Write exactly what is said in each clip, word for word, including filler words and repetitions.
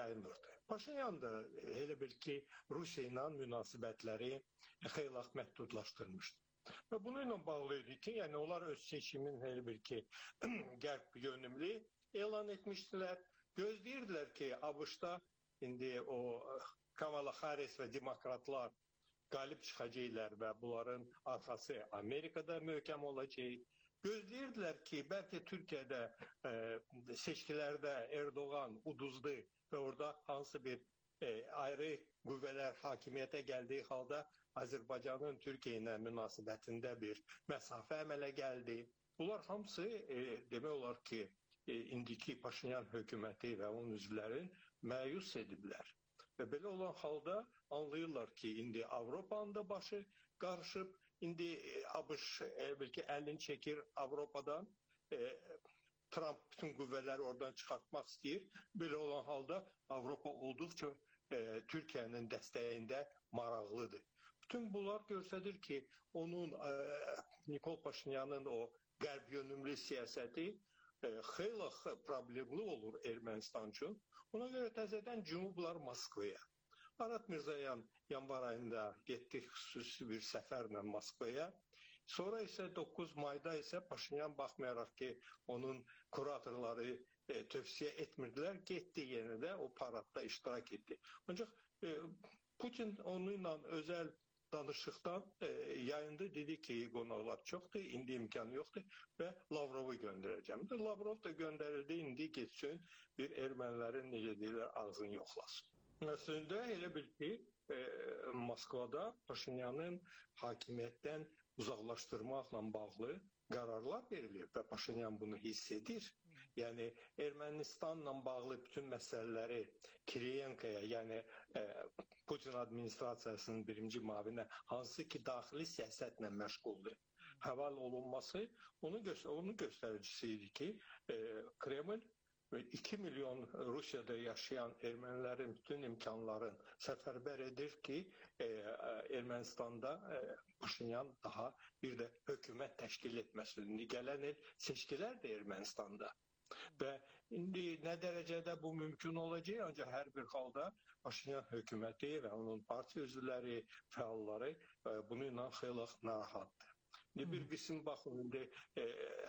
yayılırdı. Paşinyan da elə bil ki, Rusiya ilə münasibətləri xeyli məhdudlaşdırmışdı. Və bununla bağlı idi ki, yəni onlar öz seçimin elə bil ki, qərb yönümlü elan etmişdilər. Gözləyirdilər ki, ABŞ-da indi o Kamala Harris və demokratlar qalib çıxacaqlar və bunların arxası Amerikada möhkəm olacaq. Gözləyirdilər ki, bəlkə Türkiyədə e, seçkilərdə Erdoğan uduzdu və orada hansı bir e, ayrı qüvvələr hakimiyyətə gəldiyi halda Azərbaycanın Türkiyə ilə münasibətində bir məsafə əmələ gəldi. Bunlar hamısı e, demək olar ki, e, indiki Paşinyan hökuməti və onun üzvlərin məyus ediblər. Və belə olan halda anlayırlar ki, indi Avropanın da başı qarışıb, indi ABŞ belki əlini çəkir Avropadan, e, Trump bütün qüvvələri oradan çıxartmaq istəyir. Belə olan halda Avropa olduqca e, Türkiyənin dəstəyində maraqlıdır. Bütün bunlar göstərir ki, onun e, Nikol Paşinyanın o qərb yönümlü siyasəti xeyli problemli olur Ermənistan üçün. Ona görə təzədən cümublar Moskvaya. Arat Mirzoyan yanvar ayında getdi xüsusi bir səfərlə Moskvaya. Sonra isə doqquz mayda isə Paşinyan baxmayaraq ki, onun kuratorları e, tövsiyə etmirdilər, getdi yenə də o paradda iştirak etdi. Ancaq e, Putin onunla özəl danışıqdan e, yayında dedi ki, qonaqlar çoxdur, indi imkanı yoxdur və Lavrovu göndərəcəm. Lavrov da göndərildi, indi getsin bir ermənilərin necə deyirlər, ağzını yoxlasın. Əslində elə bil ki, e, Moskvada Paşinyanın hakimiyyətdən uzaqlaşdırmaqla bağlı qərarlar verilir və Paşinyan bunu hiss edir. Yəni Ermənistanla bağlı bütün məsələləri Kiriyenkaya, yəni e, Putin administrasiyasının birinci müavinə hansı ki daxili siyasətlə məşğuldur, həval olunması onun, gö onun göstəricisi idi ki, e, Kreml iki milyon Rusiyada yaşayan ermənilərin bütün imkanların səfərbər edir ki, e, Ermənistanda e, Paşinyan daha bir də hökumət təşkil etməsin. İndi gələn il seçkilər də Ermənistanda. Və indi nə dərəcədə bu mümkün olacaq, ancaq hər bir halda Paşinyan hökuməti və onun partiya üzvləri, fəalları e, bununla xeyli narahatdır. İndi bir qism baxın, indi e,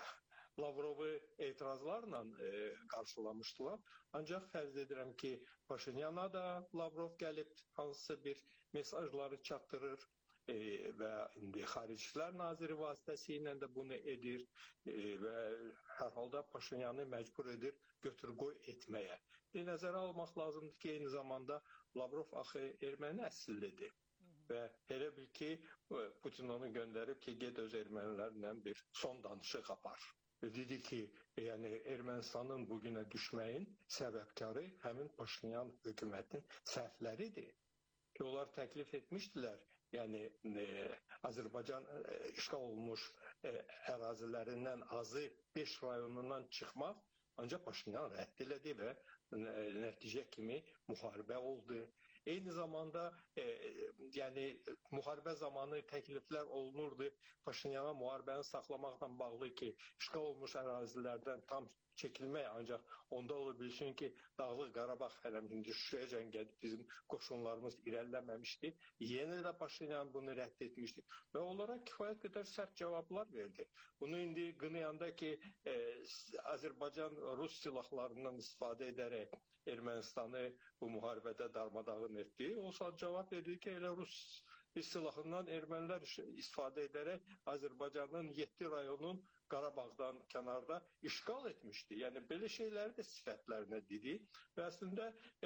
Lavrovu etirazlarla e, qarşılamışdılar. Ancaq fərz edirəm ki, Paşinyana da Lavrov gəlib hansısa bir mesajları çatdırır e, və indi Xaricilər Naziri vasitəsilə də bunu edir e, və hər halda Paşinyanı məcbur edir götür-qoy etməyə. E, nəzərə almaq lazımdır ki, eyni zamanda Lavrov axı erməni əsillidir. Və elə bil ki, Putin onu göndərib ki, ged öz ermənilərlə bir son danışıq apar. Dedi ki, yəni Ermənistanın bugünə düşməyin səbəbkarı həmin Paşinyan hökumətinin səhvləridir. Ki, onlar təklif etmişdilər, yəni e, Azərbaycan e, işğal olmuş e, ərazilərindən azı beş rayonundan çıxmaq, ancaq Paşinyan rədd elədi və e, nəticə kimi müharibə oldu. Eyni zamanda e, yəni müharibə zamanı təkliflər olunurdu Paşinyana müharibəni saxlamaqla bağlı ki, işğal olmuş ərazilərdən tam çəkilmək, ancaq onda ola bilsin ki, Dağlıq Qarabağ hələ indi Şuşaya gəlib bizim qoşunlarımız irəliləməmişdi. Yenə də Paşinyan bunu rədd etmişdi və onlara kifayət qədər sərt cavablar verdi. Bunu indi qınayanda ki, e, Azərbaycan Rus silahlarından istifadə edərək Ermənistanı bu müharibədə darmadağın etdi. O saat cavab verdi ki, elə Rus silahından ermənilər istifadə edərək Azərbaycanın yeddi rayonun Qarabağdan kənarda işğal etmişdi. Yəni belə şeyləri də sifətlərinə dedi və əslində e,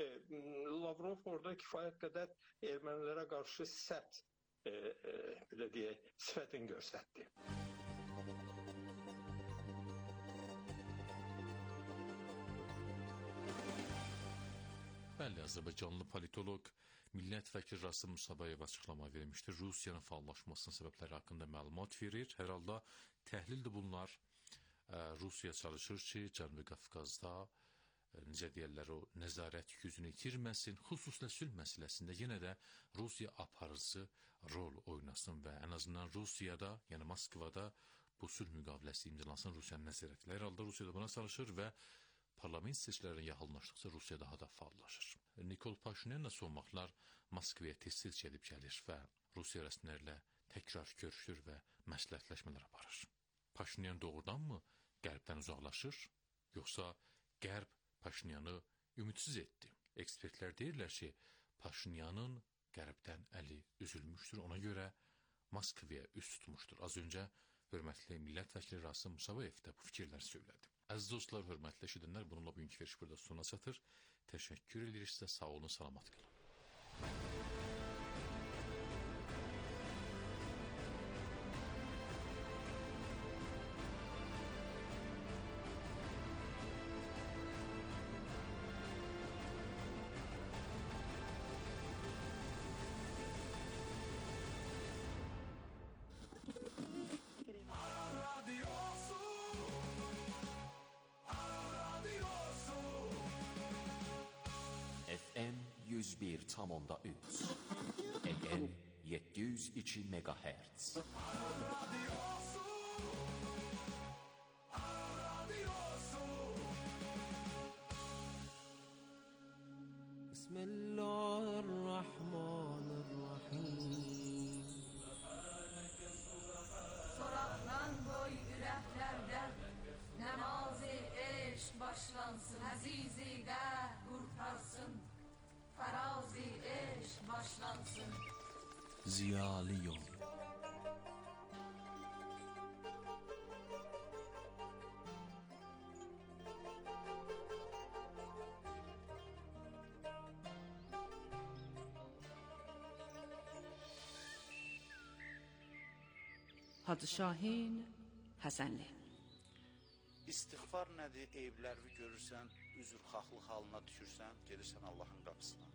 Lavrov orada kifayət qədər ermənilərə qarşı sərt e, e, belə deyək, sifətin göstərdi. Bəli, Azərbaycanlı politoloq millət vəkili Rasım Musabayev açıqlama vermişdir. Rusiyanın faallaşmasının səbəbləri haqqında məlumat verir. Hər halda təhlildir bunlar. Rusiya çalışır ki, Cənubi Qafqazda necə deyirlər, o nəzarət gücünü itirməsin, xüsusilə sülh məsələsində yenə də Rusiya aparıcı rol oynasın və ən azından Rusiyada, yəni Moskvada bu sülh müqaviləsi imzalansın Rusiyanın nəzarətləri. Hər halda Rusiyada buna çalışır və parlament seçkiləri yaxınlaşdıqca Rusiya daha da faallaşır. Nikol Paşinyanla son vaxtlar Moskvaya tez-tez gedib gəlir və Rusiya rəsmilərlə təkrar görüşür və məsləhətləşmələr aparır. Paşinyan doğrudanmı Qərbdən uzaqlaşır, yoxsa Qərb Paşinyanı ümidsiz etdi? Ekspertlər deyirlər ki, Paşinyanın Qərbdən əli üzülmüşdür, ona görə Moskvaya üst tutmuşdur. Az öncə hörmətli millət vəkili Rasim Musabayev də bu fikirləri söylədi. Əziz dostlar, hörmətli eşidənlər, bununla bugünkü veriş burada sona çatır. Təşəkkür edirik sizə, sağ olun, salamat qalın. F M yüz bir tam onda üç, A M yedi yüz iki megahertz. Bismillahirrahmanirrahim. Soraklan koy yüreklerden, namazı eş başlansın, azizi de kurtarsın, farazi eş başlansın. Ziyalı yol. Hacı Şahin Həsənli. İstiğfar nədir? Eyiblərini görürsən, üzrxahlıq halına düşürsən, gelirsən Allahın qapısına.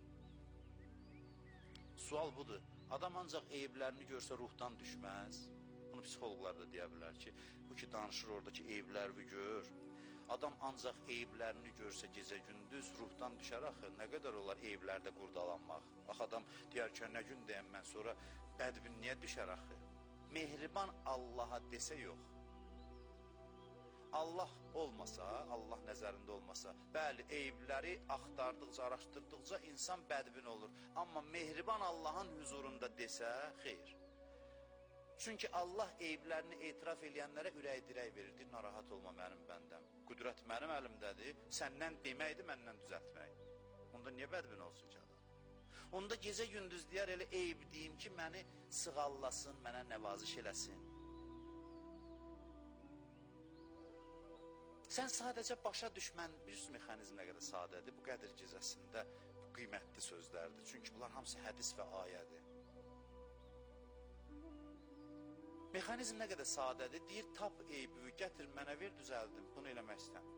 Sual budur. Adam ancaq eyiblərini görsə ruhdan düşməz. Bunu psixoloqlar da deyə bilər ki, bu ki danışır oradakı eyiblərini gör. Adam ancaq eyiblərini görsə gecə gündüz ruhdan düşər axı. Nə qədər olar eyiblərdə qurdalanmaq? Axı adam deyər ki, nə gün deyəm mən sonra bədbinliyə düşər axı. Mehriban Allaha desə yox. Allah olmasa, Allah nəzərində olmasa, bəli, eyibləri axtardıqca, araşdırdıqca insan bədbin olur. Amma mehriban Allahın huzurunda desə, xeyr. Çünki Allah eyiblərini etiraf edənlərə ürək dirək verir. Narahat olma mənim bəndəm. Qüdrət mənim əlimdədir, səndən deməkdir, məndən düzəltmək. Onda niyə bədbin olsun ki adam? Onda gecə gündüz deyər, elə eyib deyim ki, məni sığallasın, mənə nəvaziş eləsin. Sən sadəcə başa düşmən, bir mexanizm nə qədər sadədir, bu qədir gecəsində bu qiymətli sözlərdir. Çünki bunlar hamısı hədis və ayədir. Mexanizm nə qədər sadədir, deyir, tap eybi, gətir, mənə ver, düzəldim, bunu eləmək istəmir.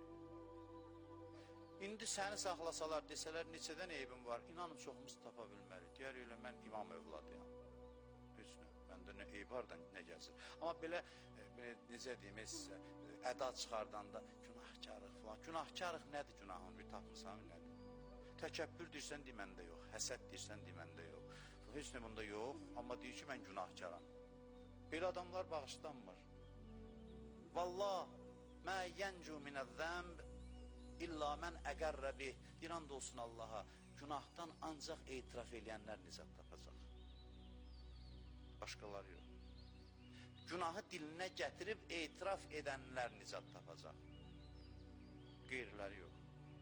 İndi səni saxlasalar, desələr, neçədən eybim var, inanın çoxumuz tapa bilmərik. Deyər, elə mən imam övladıyam. Heç nə, məndə nə eyb var da nə gəlsin. Amma belə, necə deyim, sizə, əda çıxardanda günahkarıq falan. Günahkarıq nədir günahın? Bir tapmısan nədir? Təkəbbür deyirsən, deməndə yox. Həsəd deyirsən, deməndə yox. Heç nə bunda yox, amma deyir ki, mən günahkaram. Belə adamlar bağışlanmır. Vallah, mə yəncu minəz-zəmb İlla mən əqərrə bih. Bir and olsun Allaha, günahdan ancaq etiraf eləyənlər nicat tapacaq. Başqaları yox. Günahı dilinə gətirib etiraf edənlər nicat tapacaq. Qeyriləri yox.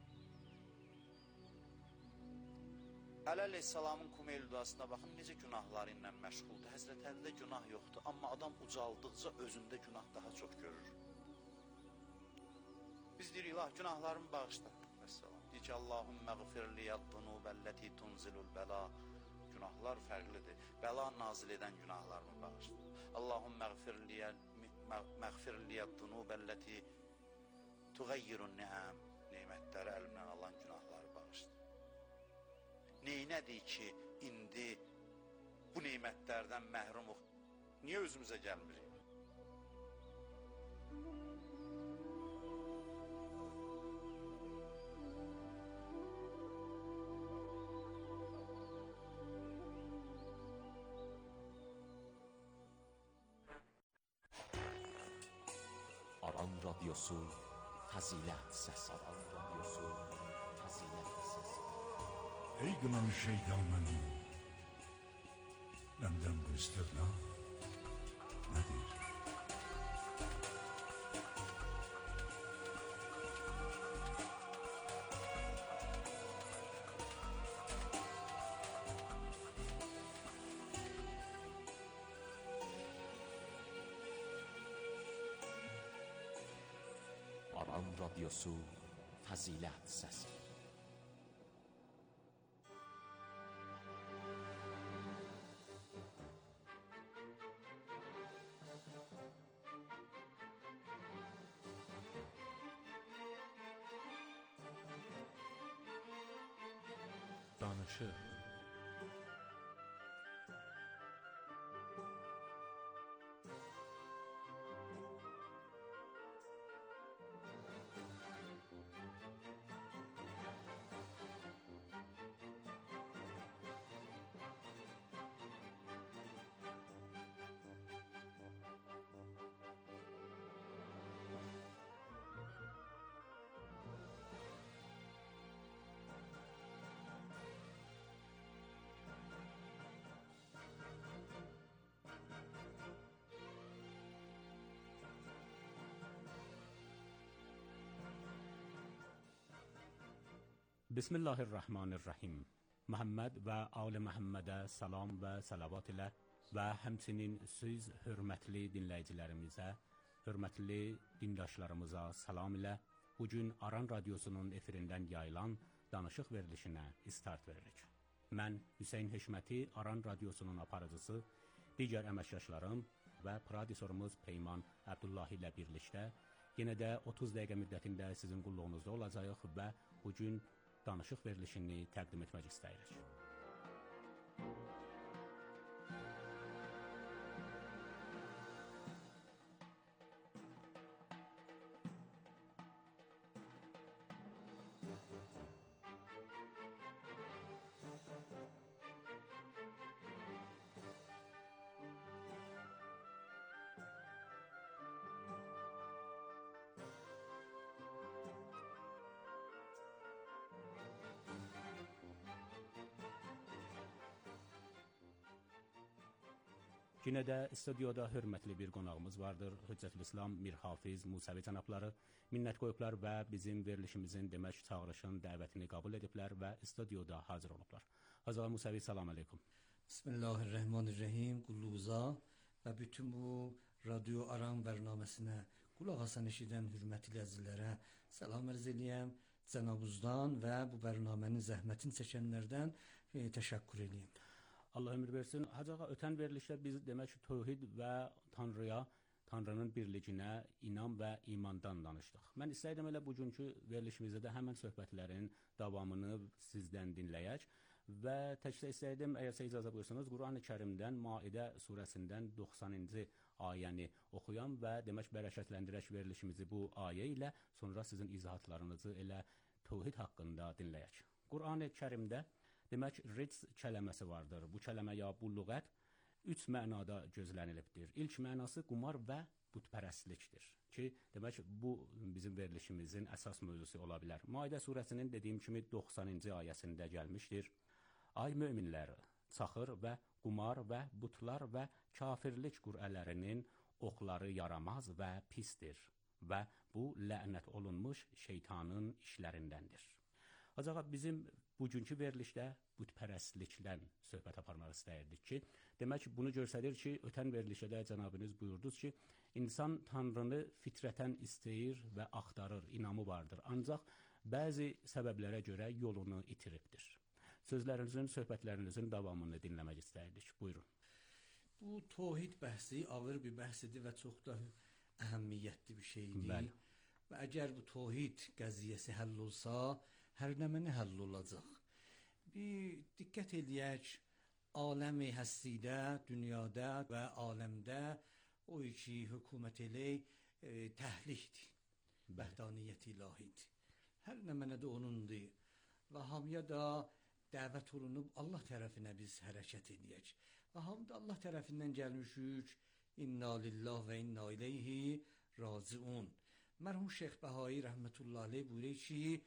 Əli əleyhissalamın Kumeyl duasına baxın, necə günahları ilə məşğuldur. Həzrət Əlidə günah yoxdur, amma adam ucaldıqca özündə günah daha çox görür. Biz deyirik, ilah, günahlarımı bağışla. Vəssalam. Deyir ki, Allahümmə qfirliyyəd-dunubəlləti tunzilul bəla. Günahlar fərqlidir. Bəla nazil edən günahlarımı bağışla. Allahümmə qfirliyyəd-dunubəlləti tuğayyirun ni'əm. Neymətləri əlimdən alan günahları bağışla. Neynədir ki, indi bu neymətlərdən məhrumuq? Niyə özümüzə gəlmirik? Aran radyosu fəzilət səsi. Aran radyosu fəzilət səsi. ای gınan şeytan mənim, məndən bu istirna nədir? Aran Radyosu Fəzilət Səsi. Danışıq. بسم الله الرحمن الرحیم. Məhəmməd və Ali Məhəmmədə salam və salavat ilə və həmçinin siz hörmətli dinləyicilərimizə, hörmətli dindaşlarımıza salam ilə bugün Aran Radyosunun efirindən yayılan danışıq verilişinə start veririk. Mən Hüseyn Heşməti, Aran Radyosunun aparıcısı, digər əməkdaşlarım və prodüserimiz Peyman Əbdullahi ilə birlikdə yenə də otuz dəqiqə müddətində sizin qulluğunuzda olacağıq və bugün danışıq verilişini təqdim etmək istəyirik. Yenə də studiyada hörmətli bir qonağımız vardır. Hüccətülislam Mirhafiz Musəvi cənabları minnət qoyublar və bizim verilişimizin demək çağırışın dəvətini qəbul ediblər və studiyada hazır olublar. Hazır Musəvi, salam aleykum. Bismillahirrahmanirrahim. Qulluğuza və bütün bu Radyo Aran bərnaməsinə qulaq asan eşidən hörmətli əzizlərə salam ərz eləyəm. Cənabuzdan və bu bərnamənin zəhmətini çəkənlərdən e, təşəkkür eləyəm. Allah ömür versin. Hacağa ötən verilişdə biz demək ki, tövhid və Tanrıya, Tanrının birlicinə, inam və imandan danışdıq. Mən istəyirəm elə bugünkü verilişimizdə də həmən söhbətlərin davamını sizdən dinləyək və təkcə istəyirəm, əgər sizə icazə buyursanız, Quran-ı Kərimdən, Maidə surəsindən doxsanıncı ayəni oxuyam və demək bərəkətləndirək verilişimizi bu ayə ilə, sonra sizin izahatlarınızı elə tövhid haqqında dinləyək. Quran-ı Kərimdə demək, ric kələməsi vardır. Bu kələmə ya bu lüğət üç mənada gözlənilibdir. İlk mənası qumar və bütpərəstlikdir ki, demək, bu bizim verilişimizin əsas mövzusu ola bilər. Maidə surəsinin dediyim kimi doxsanıncı ayəsində gəlmişdir. Ay möminlər, çaxır və qumar və butlar və kafirlik qurələrinin oxları yaramaz və pistir və bu lənət olunmuş şeytanın işlərindəndir. Ancaq bizim bugünkü verilişdə bütpərəstlikdən söhbət aparmaq istəyirdik ki, demək bunu göstərir ki, ötən verilişdə cənabınız buyurdunuz ki, insan Tanrını fitrətən istəyir və axtarır, inamı vardır. Ancaq bəzi səbəblərə görə yolunu itiribdir. Sözlərinizin, söhbətlərinizin davamını dinləmək istəyirdik. Buyurun. Bu tövhid bəhsi ağır bir bəhsidir və çox da əhəmiyyətli bir şeydir. Bəli. Və əgər bu tövhid qəziyyəsi həll olsa, hər nə mənə həll olacaq. Bir diqqət edək, aləmi həstidə, dünyada və aləmdə o iki hökumət elə e, təhlikdir. Bəhdaniyyət ilahidir. Hər nə mənə də onundur. Və hamıya da dəvət olunub Allah tərəfinə biz hərəkət edək. Və hamı da Allah tərəfindən gəlmişük. İnna lillah və inna ileyhi raciun. Mərhum Şeyx Bəhayi rəhmətullah aleyh buyuruyor ki,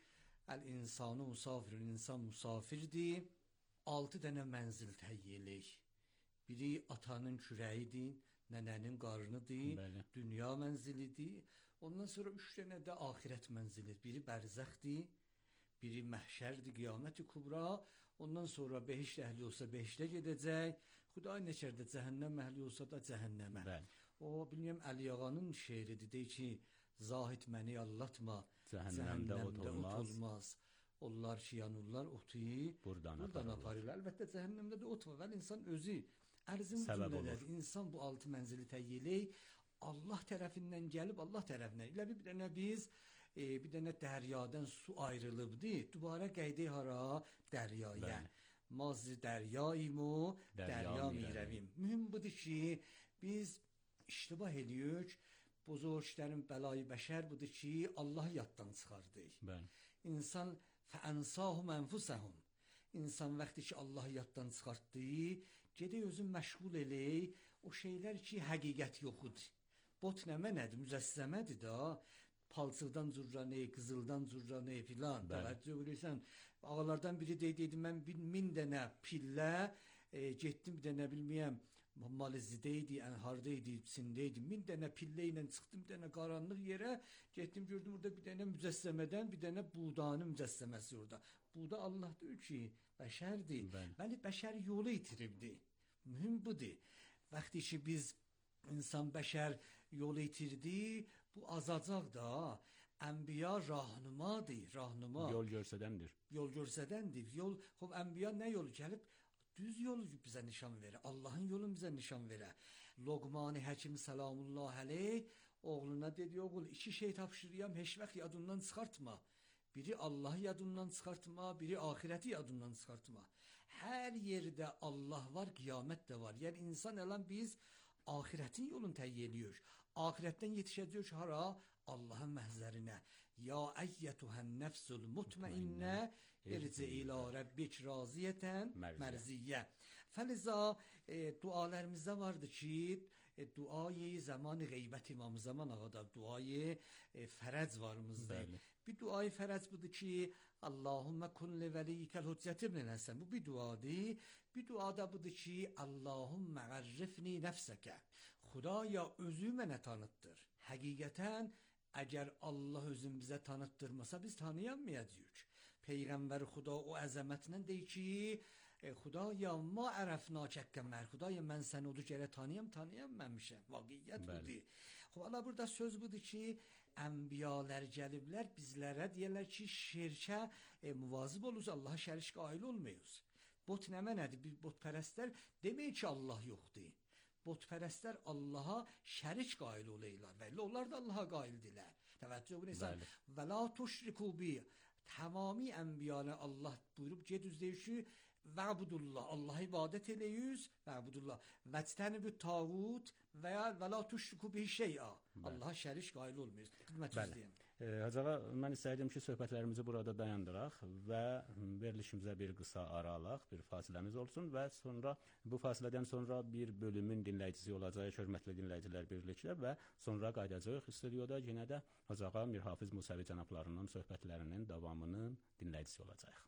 Əl-insanu musafirun, insan musafirdir. Altı dənə mənzil təyyələk. Biri atanın kürəyidir, nənənin qarnıdır, Bəli. dünya mənzilidir. Ondan sonra üç dənə də axirət mənzilidir. Biri bərzəxdir, biri məhşərdir, qiyamət-i kubra. Ondan sonra behişt əhli olsa behiştə gedəcək. Xuday nəkərdə cəhənnəm əhli olsa da cəhənnəmə. Bəli. O, bilməyəm, Əli Ağanın şeiridir. Deyir ki, zahid məni allatma, Cəhənnəmdə ot olmaz. olmaz. Onlar ki, yanurlar otu Buradan buradan aparırlar. aparırlar. Əlbəttə, cəhənnəmdə də ot var. Vəli insan özü ərzin Səbəb cümlədir. olur. İnsan bu altı mənzili təyyələk Allah tərəfindən gəlib, Allah tərəfindən. Elə bir dənə biz e, bir dənə dəryadan su ayrılıbdı. Dubara qeydi hara dəryaya. Bəli. Maz dəryayımı, Dərya dərya mirəvim. mirəvim. Mühüm budur ki, biz iştibah edirik. Buzurglərin bəlayı bəşər budur ki, Allah yaddan çıxardı. Bəli. İnsan fəənsahum ənfusəhum. İnsan vaxtı ki Allah yaddan çıxartdı, gedək özün məşğul elək o şeylər ki həqiqət yoxudur. Bot nəmə nədir? Mücəssəmədir da. Palçıqdan cürranə, qızıldan cürranə filan. Təvəccüh edirsən. Ağalardan biri deydi, dedi mən bir min dənə pillə e, getdim bir dənə bilməyəm Malizidəydi, Ənhardaydı, Çindəydi. Min dənə pillə ilə çıxdım bir dənə qaranlıq yerə. Getdim gördüm orada bir dənə mücəssəmədən bir dənə buğdanın mücəssəməsi orada. Buğda Allahdır ki, bəşərdir. Bəli. Bəli, bəşər yolu itiribdi. Mühüm budur. Vaxtı ki biz insan bəşər yolu itirdi, bu azacaq da. Ənbiya rahnumadır, rahnuma. Yol görsədəndir. Yol görsədəndir. Yol, xob ənbiya nə yolu gəlib? Düz yolu bizə nişan verir. Allahın yolu bizə nişan verir. Loqman-ı Həkim salamullah əleyh oğluna dedi, oğul iki şey tapşırıyam, heç vaxt yadından çıxartma. Biri Allah'ı yadından çıxartma, biri ahireti yadından çıxartma. Hər yerdə Allah var, qiyamət də var. Yəni insan elan biz ahiretin yolunu təyyid ediyor. Ahirətdən yetişəcək hara? Allah'ın məhzərinə. Ya əyyətuhən nəfsul mutmainnə irci ilə Rabbik raziyətən mərziyyə. Fəliza e, dualarımızda vardı ki e, duayı zamanı qeybət İmam Zaman ağada duayı e, fərəc varımızda. Bir duayı fərəc budur ki Allahümme kun li veliykel hüccəti ibn Həsən. Bu bir duadır. Bir duada budur ki Allahümme ərrifni nəfsəkə. Xudaya özü mənə tanıtdır. Həqiqətən əgər Allah özün bizə tanıtdırmasa biz tanıyamayacağıq. Peyğəmbər Xuda o əzəmətindən deyir ki e, Xudaya ma ərəfnəkə mər. Xudaya mən səni odu gərə tanıyam, tanıyamamışam. Vaqiyyət budur. Xala burada söz budur ki ənbiyalar gəliblər bizlərə deyirlər ki şirkə e, muvazib oluruz, Allaha şərik qail olmayız. Bot nə mənədir? Bir botpərəstlər demək ki Allah yoxdur. Botpərəstlər Allaha şərik qail olaylar və onlar da Allaha qaildirlər. Təvəccüh edirsən. Və la tuşriku bi. Tamami ənbiyanə Allah buyurub gedüz deyir ki vəbudullah, Allah'a ibadət eləyiz, vəbudullah. Vəctənibü tağut və ya və la tuşriku bi şey'a. Allaha şərik qail olmayız. Xidmət üzrəyəm. E, Hacığa, mən istəyirdim ki, söhbətlərimizi burada dayandıraq və verilişimizə bir qısa ara alaq, bir fasiləmiz olsun və sonra bu fasilədən sonra bir bölümün dinləyicisi olacaq, hörmətli dinləyicilər birlikdə və sonra qayıdacaq studiyada yenə də Hacığa Mirhafiz Musavi cənablarının söhbətlərinin davamının dinləyicisi olacaq.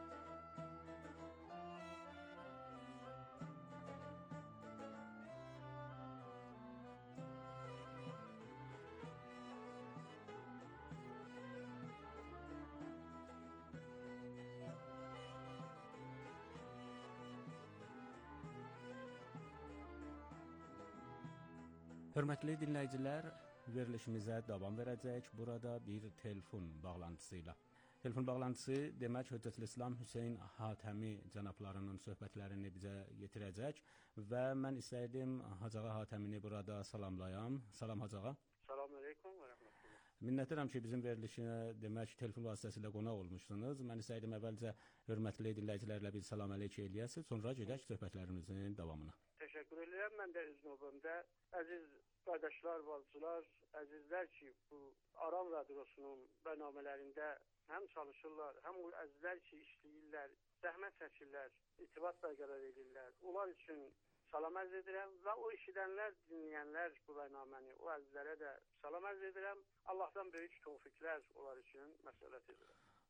Hörmətli dinləyicilər, verilişimizə davam verəcək. Burada bir telefon bağlantısı ilə. Telefon bağlantısı demək Hüccətül İslam Hüseyn Hatəmi cənablarının söhbətlərini bizə yetirəcək və mən istəyirdim Hacığa Hatəmini burada salamlayam. Salam Hacığa. Salam əleykum və rəhmətullah. Minnətdaram ki, bizim verilişinə demək telefon vasitəsilə qonaq olmuşsunuz. Mən istəyirdim əvvəlcə hörmətli dinləyicilərlə bir salam əleykə eləyəsiz, sonra gedək söhbətlərimizin davamına. Təşəkkür edirəm. Mən də öz növbəmdə əziz qardaşlar, bacılar, əzizlər ki, bu Aram radiosunun bərnamələrində həm çalışırlar, həm o əzizlər ki, işləyirlər, zəhmət çəkirlər, irtibat bərqərar edirlər. Onlar üçün salam ərz edirəm və o işidənlər, dinləyənlər bu bərnaməni, o əzizlərə də salam ərz edirəm. Allahdan böyük tövfiklər onlar üçün məsləhət edirəm.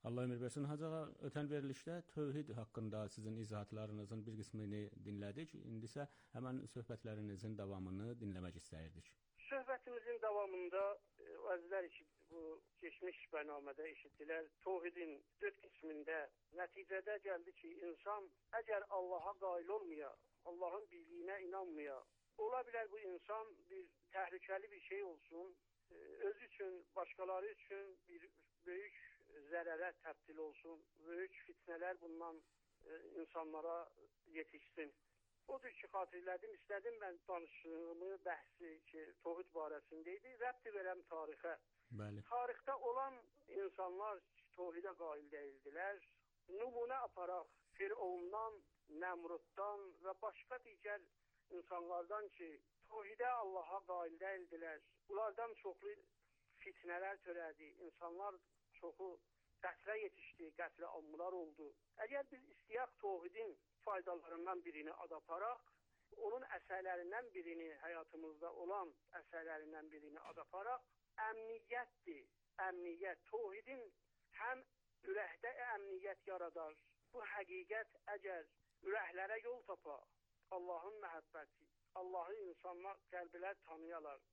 Allah ömür versin. Hacı ağa, ötən verilişdə tövhid haqqında sizin izahatlarınızın bir qismini dinlədik. İndi isə həmən söhbətlərinizin davamını dinləmək istəyirdik. Söhbətimizin davamında e, əzizlər ki, bu keçmiş bənamədə eşitdilər. Tövhidin dörd qismində nəticədə gəldi ki, insan əgər Allaha qail olmaya, Allahın birliyinə inanmaya, ola bilər bu insan bir təhlükəli bir şey olsun, e, özü üçün, başqaları üçün bir böyük zərərə təbdil olsun, böyük fitnələr bundan e, insanlara yetişsin. Odur ki, xatırlədim, istədim mən danışığımı, bəhsi ki, tövhid barəsində idi, rəbti verəm tarixə. Bəli. Tarixdə olan insanlar tövhidə qail deyildilər. Nümunə aparaq Firavundan, Nəmruddan və başqa digər insanlardan ki, tövhidə Allaha qail deyildilər. Bunlardan çoxlu fitnələr törədi, insanlar çoxu qətlə yetişdi, qətlə ammular oldu. Əgər biz istəyək tövhidin faydalarından birini ad aparaq, onun əsərlərindən birini, həyatımızda olan əsərlərindən birini ad aparaq, əmniyyətdir. Əmniyyət, tövhidin həm ürəkdə əmniyyət yaradar. Bu həqiqət əgər ürəklərə yol tapa, Allahın məhəbbəti, Allahı insanlar qəlblər tanıyalar.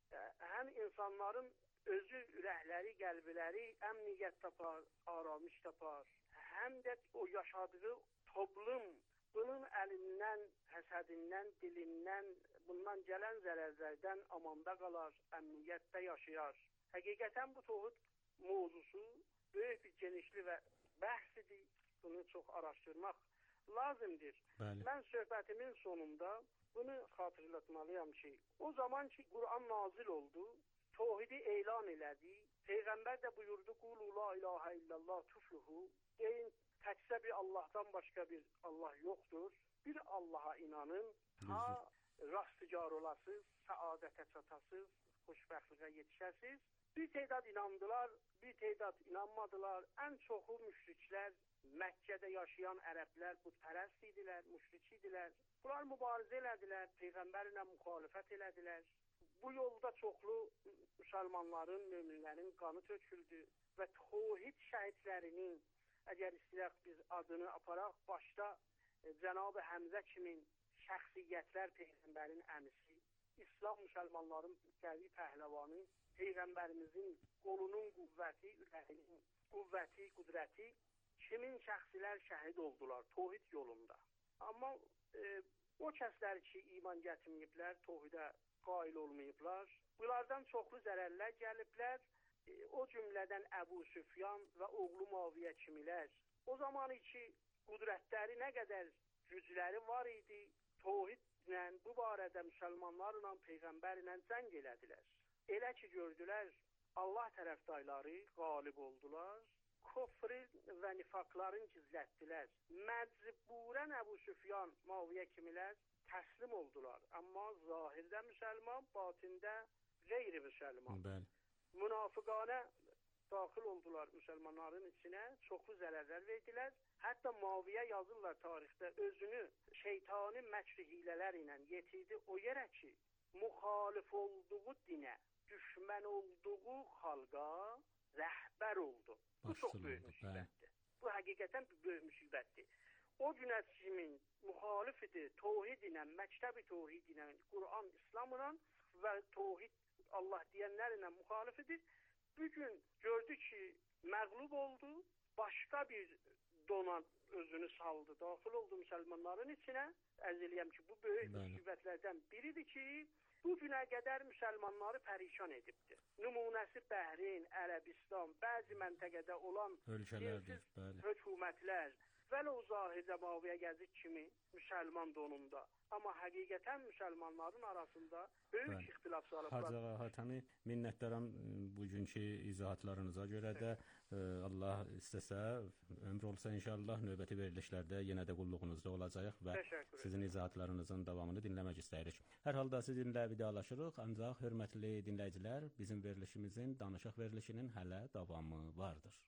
Həm insanların özü ürəkləri, qəlbləri əmniyyət tapar, aramış tapar. Həm də o yaşadığı toplum bunun əlindən, həsədindən, dilindən, bundan gələn zərərlərdən amanda qalar, əmniyyətdə yaşayar. Həqiqətən bu tövhid mövzusu böyük bir genişli və bəhsidir. Bunu çox araşdırmaq lazımdır. Bəli. Mən söhbətimin sonunda bunu xatırlatmalıyam ki, o zaman ki Quran nazil oldu, tövhidi elan elədi. Peyğəmbər də buyurdu: "Qulu la ilahe illallah tufluhu." Deyin, təkcə bir Allahdan başqa bir Allah yoxdur. Bir Allaha inanın, ta rastıcar olasınız, səadətə çatasınız, xoşbəxtliyə yetişəsiniz. Bir tədad inandılar, bir tədad inanmadılar. Ən çoxu müşriklər, Məkkədə yaşayan ərəblər bütpərəst idilər, müşrik idilər. Bunlar mübarizə elədilər, Peyğəmbərlə müxalifət elədilər. Bu yolda çoxlu müsəlmanların, möminlərin qanı töküldü və tövhid şəhidlərinin, əgər istəyək biz adını aparaq, başda e, Cənab-ı Həmzə kimi şəxsiyyətlər, Peyğəmbərin əmisi, İslam müsəlmanların qəvi pəhləvanı, Peyğəmbərimizin qolunun qüvvəti, ürəyinin qüvvəti, qüdrəti, kimin şəxsilər şəhid oldular tövhid yolunda. Amma e, o kəslər ki, iman gətirməyiblər, tövhidə qail olmayıblar, bunlardan çoxlu zərərlər gəliblər. E, o cümlədən Əbu Süfyan və oğlu Muaviyə kimilər. O zaman ki, qüdrətləri nə qədər gücləri var idi, tövhidlə, bu barədə müsəlmanlarla, Peyğəmbərlə cəng elədilər. Elə ki, gördülər, Allah tərəfdayları qalib oldular, kufrin və nifaqların gizlətdilər. Məcburən Əbu Süfyan, Muaviyə kimilər təslim oldular. Amma zahirdə müsəlman, batində qeyri-müsəlman. Bəli. Münafıqanə daxil oldular müsəlmanların içinə, çoxlu zərərlər verdilər. Hətta Muaviyə yazırlar tarixdə, özünü şeytani məkri hilələr ilə yetirdi o yerə ki, müxalif olduğu dinə, düşmən olduğu xalqa rəhbər oldu. Bu çox böyük müsibətdir. Bu həqiqətən böyük müsibətdir. O günə kimin müxalif idi, tövhid ilə, məktəb-i tövhid ilə, Quran, İslamla və tövhid Allah deyənlərlə müxalif idi. Bugün gördü ki, məğlub oldu, başqa bir dona özünü saldı, daxil oldu müsəlmanların içinə. Ərz eləyəm ki, bu böyük müsibətlərdən biridir ki, bu günə qədər müsəlmanları pərişan edibdir. Nümunəsi Bəhreyn, Ərəbistan, bəzi məntəqədə olan ölkələrdir, bəli. Hökumətlər, vələ o zahirdə Muaviyə gəzik kimi müsəlman donunda. Amma həqiqətən müsəlmanların arasında böyük bəli. İxtilaf sarıqlar. Hacı ağa Hatəmi, minnətdaram bugünkü izahatlarınıza görə də. E, Allah istəsə, ömür olsa inşallah növbəti verilişlərdə yenə də qulluğunuzda olacaq və sizin izahatlarınızın davamını dinləmək istəyirik. Hər halda sizinlə vidalaşırıq, ancaq hörmətli dinləyicilər, bizim verilişimizin, danışıq verilişinin hələ davamı vardır.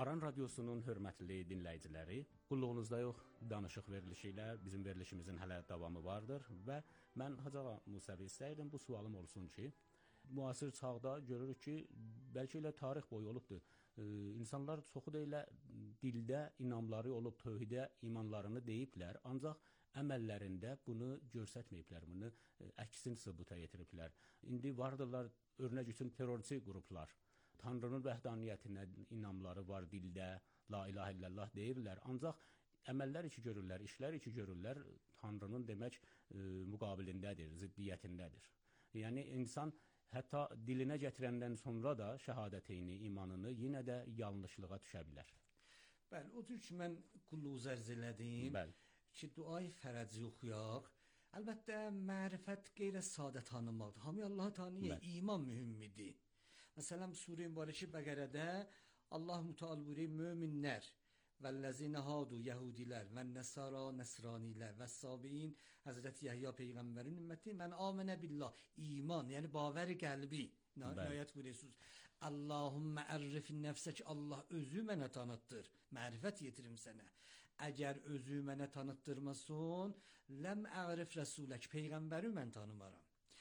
Aran Radiosunun hörmətli dinləyiciləri, qulluğunuzda yox danışıq verilişi ilə bizim verilişimizin hələ davamı vardır və mən Hacı Ağa Musəvi istəyirdim bu sualım olsun ki, müasir çağda görürük ki, bəlkə elə tarix boyu olubdur. Ee, insanlar çoxu da elə dildə inamları olub, tövhidə imanlarını deyiblər, ancaq əməllərində bunu göstərməyiblər, bunu ə, əksin sübuta yetiriblər. İndi vardırlar örnək üçün terrorçi qruplar. Tanrının vəhdaniyyətinə inamları var dildə, la ilahe illallah deyirlər, ancaq əməllər iki görürlər, işlər iki görürlər, Tanrının demək e, müqabilindədir, ziddiyyətindədir. Yəni insan hətta dilinə gətirəndən sonra da şəhadəteyni, imanını yenə də yanlışlığa düşə bilər. Bəli, odur ki, mən qulluğu zərz elədim Bəli. ki, duayı fərəci oxuyaq. Əlbəttə, mərifət qeyrə sadə tanımaqdır. Hamı Allah tanıyır, iman mühümmidir. Məsələn, Sure-i Mübarək-i Bəqərədə Allah Müteal buyuruyor, möminlər vəllezine hadu Yahudilər və Nəsara Nəsranilər və Sabiin Həzrəti Yəhya Peyğəmbərin ümməti mən amənə billah, iman, yəni bavər qəlbi. Ayət buyuruyorsunuz. Allahümme ərrif nəfsək, Allah özü mənə tanıtdır, mərifət yetirim sənə. Əgər özü mənə tanıtdırmasın, ləm ərif rəsulək, Peyğəmbəri mən tanımaram.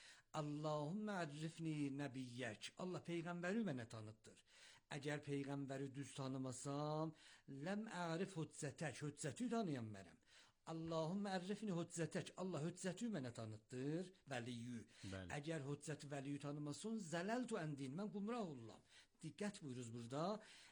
Allahümme ərrifni nəbiyyək, Allah Peyğəmbəri mənə tanıtdır. Əgər Peyğəmbəri düz tanımasam, ləm ərif hüccətək, hüccəti tanıyan mənəm. Allahümme ərrifni hüccətək, Allah hüccəti mənə tanıtdır, vəliyyü. Əgər hüccəti vəliyyü tanımasın, zələltu əndin, mən qumrah olam. Diqqət buyuruz burada,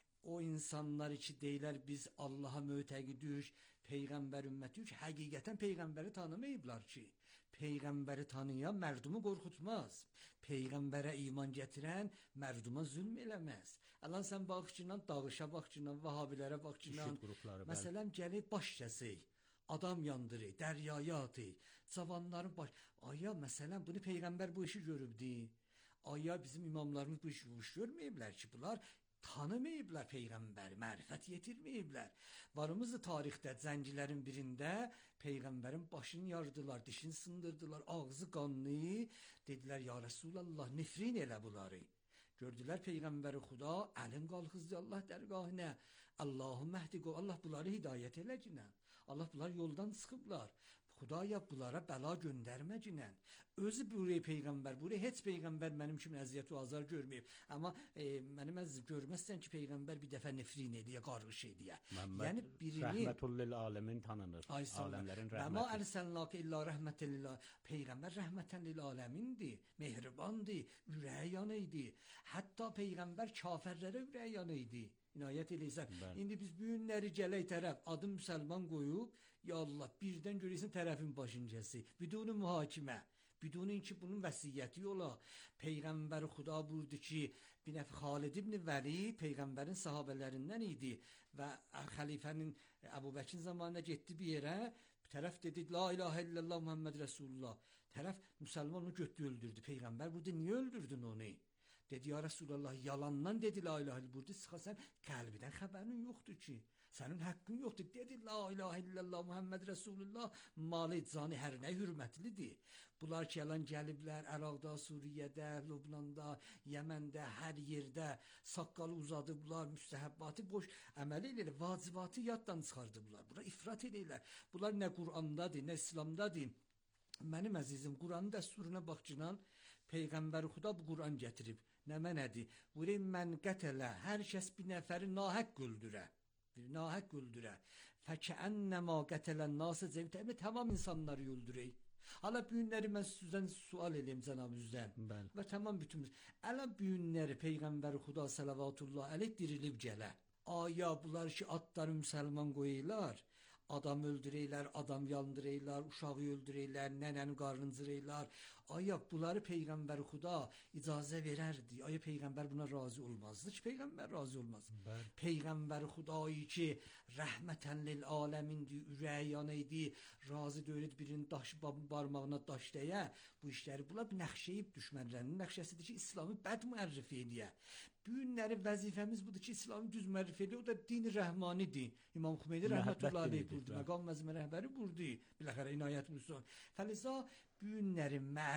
o insanlar ki deyilər biz Allaha mötəqidük, Peyğəmbər ümmətiyik, həqiqətən Peyğəmbəri tanımayıblar ki. Peyğəmbəri tanıyan mərdumu qorxutmaz. Peyğəmbərə iman gətirən mərduma zülm eləməz. Əlan sən baxçından, dağışa baxçından, vahabilərə baxçından, məsələn gəlib baş kəsik, adam yandırı, dəryaya atı, cavanların baş... Aya məsələn bunu Peyğəmbər bu işi görübdi. Aya bizim imamlarımız bu işi görməyiblər ki, bunlar tanımayıblar Peyğəmbəri, mərifət yetirməyiblər. Varımızı tarixdə zəncilərin birində Peyğəmbərin başını yardılar, dişini sındırdılar, ağzı qanlı, dedilər ya Resulallah nefrin elə bunları. Gördülər Peyğəmbəri Xuda, əlin qalxızdı Allah dərgahına. Allahümme hdiqo, Allah bunları hidayət eləcinən. Allah bunlar yoldan çıxıblar. Xudaya bunlara bəla göndərməcinən. Özü buraya Peyğəmbər, buraya heç Peyğəmbər mənim kimi əziyyət və azar görməyib. Amma e, mənim əziz görməzsən ki, Peyğəmbər bir dəfə nefrin ediyə, qarğış ediyə. Yəni birini... Rəhmətullil aləmin tanınır. Aləmlərin rəhməti. Məma ərsəlnəkə illə rəhmətən lil aləmin. Peyğəmbər rəhmətən lil aləmindir, mehribandır, ürəyi yanıydı. Hətta Peyğəmbər kafirlərə ürəyi yanıydı. İnayət eləyirsən. İndi biz bu günləri gələk tərəf adı müsəlman qoyub, ya Allah birdən görürsən tərəfin başıncası, biduni mühakimə, biduni ki bunun vəsiyyəti ola. Peyğəmbər Xuda buyurdu ki, bir nəf Xalid ibn Vəli Peyğəmbərin sahabələrindən idi və xəlifənin Əbu Bəkin zamanında getdi bir yerə, bir tərəf dedi la ilahə illallah Muhammed Resulullah, tərəf müsəlman onu götdü öldürdü. Peyğəmbər buyurdu niyə öldürdün onu? Dedi ya Resulallah yalandan dedi la ilahe illallah burada sıxasən qəlbidən xəbərin yoxdur ki. Sənin haqqın yoxdur. Dedi la ilahe illallah Muhammed Resulullah malı canı hər nə hürmətlidir. Bunlar ki yalan gəliblər Əraqda, Suriyədə, Lübnanda, Yəməndə, hər yerdə saqqalı uzadıblar, müstəhəbbatı boş əməl edirlər, vacibatı yaddan çıxardıblar. Bura ifrat edirlər. Bunlar nə Qur'andadır, nə İslamdadır. Mənim əzizim Qur'anın dəsturuna baxcınan Peyğəmbər Xuda bu Qur'an gətirib. Nə mənədir? Buyurayım mən qətələ, hər kəs bir nəfəri nahəq öldürə. Bir nahəq öldürə. Fəkəənnəmə qətələn nasə cəvtəmi tamam insanları öldürək. Hala bu günləri mən sizdən sual edeyim cənabınızdan. Və tamam bütün. Ələ bu günləri Peyğəmbər Xuda salavatullah əleyh dirilib gələ. Aya bunlar ki atları müsəlman qoyurlar. Adam öldüreylər, adam yandıreylər, uşağı öldüreylər, nənəni qarnıncıreylər. Aya bunları Peyğəmbər Xuda icazə verərdi. Aya Peyğəmbər buna razı olmazdı ki, Peyğəmbər razı olmaz. Bəli. Peyğəmbər Xudayı ki, rəhmətən lil aləmindir, ürəyi yanıydı, razı deyildi birinin daş barmağına daş dəyə. Bu işləri bunlar nəxşəyib düşmənlərinin nəxşəsidir ki, İslamı bəd müərrif ediyə. Bu günləri vəzifəmiz budur ki, İslamı düz müərrif ediyor. O da din-i rəhmanidir. İmam Xümeyni rəhmətullah aleyh burdu. Məqam məzmə rəhbəri burdu. Biləxərə inayət bulsun. Fəliza bu günləri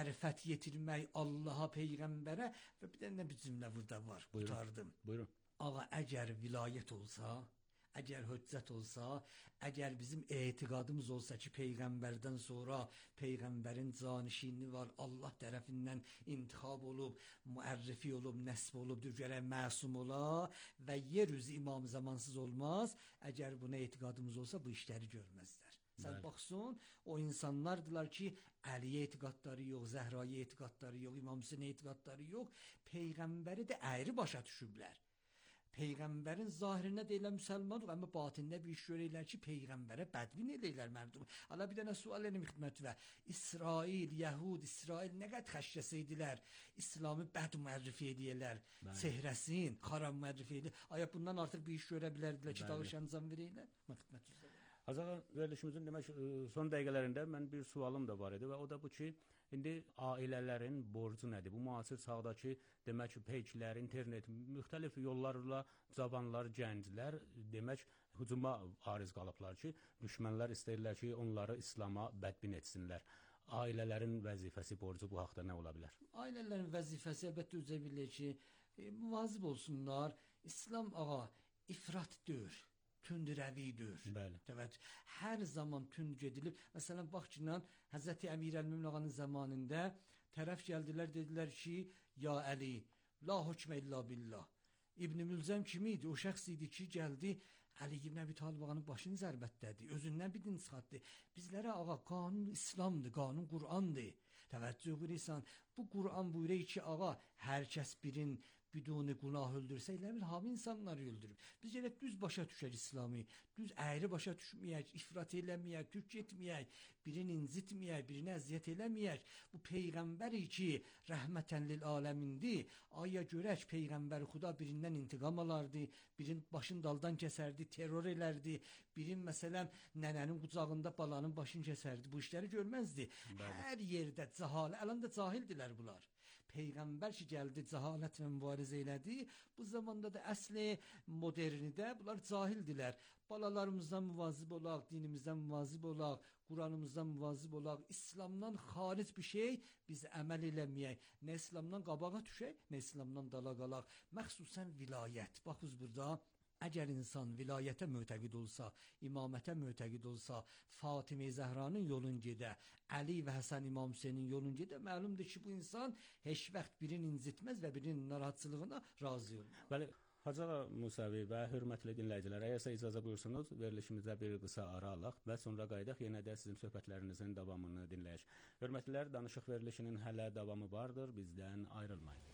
mərifət yetirmək Allaha, peyğəmbərə və bir dənə bir cümlə burada var. Buyurun. Qutardım. Buyurun. Ağa, əgər vilayət olsa, əgər höccət olsa, əgər bizim etiqadımız olsa ki, peyğəmbərdən sonra peyğəmbərin canişini var, Allah tərəfindən intixab olub, müərrifi olub, nəsb olub, gərək məsum ola və yer üzü imam zamansız olmaz. Əgər buna etiqadımız olsa, bu işləri görməzlər. Sən baxsın, o insanlardılar ki, Əliyə etiqadları yox, Zəhraya etiqadları yox, İmam Hüseynə etiqadları yox, peyğəmbəri də əyri başa düşüblər. Peyğəmbərin zahirinə deyirlər müsəlmanıq, amma batində bir iş görürlər ki, peyğəmbərə bədvin eləyirlər mərdum. Ala bir dənə sual elim xidmətvə. İsrail, Yəhud, İsrail nə qədər xəşkəsəydilər, İslamı bəd müərrif edirlər, sehrəsin, xarab müərrif edirlər. Aya bundan artıq bir iş görə bilərdilər ki, dağış əncam verəylər? Xidmətvə. Azağa, verilişimizin demək son dəqiqələrində mən bir sualım da var idi və o da bu ki, indi ailələrin borcu nədir? Bu müasir çağdakı demək peyçlər, internet, müxtəlif yollarla cavanlar, gənclər demək hücuma ariz qalıblar ki, düşmənlər istəyirlər ki, onları İslama bədbin etsinlər. Ailələrin vəzifəsi, borcu bu haqda nə ola bilər? Ailələrin vəzifəsi əlbəttə üzə bilir ki, e, müvazib olsunlar. İslam ağa ifrat deyil. Tündürəvidir. Bəli. Evet, hər zaman tünd gedilib. Məsələn, bax ki, Həzrəti Əmir Əl-Mömin ağanın zamanında tərəf gəldilər, dedilər ki, ya Əli, la hükmə illa billah. İbn-i Mülzəm kimi idi? O şəxs idi ki, gəldi, Əli ibn Əbi Talib ağanın başını zərbətlədi, özündən bir din çıxartdı. Bizlərə ağa, qanun İslamdır, qanun Qur'andır. Təvəccüh buyursan, bu Qur'an buyuruyor ki, ağa, hər kəs birin biduni günah öldürsə, elə bil hamı insanları öldürür. Biz elə düz başa düşək İslamı, düz əyri başa düşməyək, ifrat eləməyək, türk etməyək, birini incitməyək, birini əziyyət eləməyək. Bu Peyğəmbəri ki, rəhmətən lil aləmindir, aya görək Peyğəmbəri xuda birindən intiqam alardı, birin başın daldan kəsərdi, terror elərdi, birin məsələn nənənin qucağında balanın başını kəsərdi, bu işləri görməzdi. Bəli. Hər yerdə cahalə, əlində cahildilər bunlar. Peyğəmbər ki, gəldi, cəhalətlə mübarizə elədi. Bu zamanda da əsli modernidə bunlar cahildilər. Balalarımızdan müvazib olaq, dinimizdən müvazib olaq, Quranımızdan müvazib olaq. İslamdan xaric bir şey biz əməl eləməyək. Nə İslamdan qabağa düşək, nə İslamdan dala qalaq. Məxsusən vilayət. Baxız burada. Əgər insan vilayətə mötəqid olsa, imamətə mötəqid olsa, Fatimə Zəhranın yolun gedə, Əli və Həsən İmam Hüseynin yolun gedə, məlumdur ki, bu insan heç vaxt birini incitməz və birinin narahatçılığına razı olmaz. Bəli, Hacı ağa Musavi və hörmətli dinləyicilər, əgərsə icazə buyursunuz, verilişimizdə bir qısa ara alaq və sonra qayıdaq, yenə də sizin söhbətlərinizin davamını dinləyək. Hörmətlilər, danışıq verilişinin hələ davamı vardır, bizdən ayrılmayın.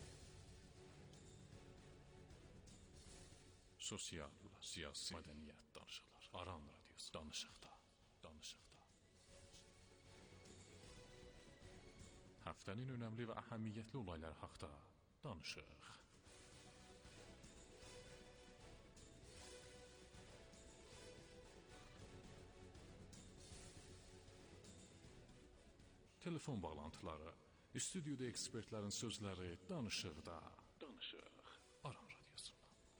Sosial, siyasi, mədəniyyət danışıqlar. Aran radiosu danışıqda, danışıqda. Həftənin önəmli və əhəmiyyətli olayları haqda danışıq. Telefon bağlantıları, stüdyoda ekspertlərin sözləri danışıqda, danışıq. Aran radiosu.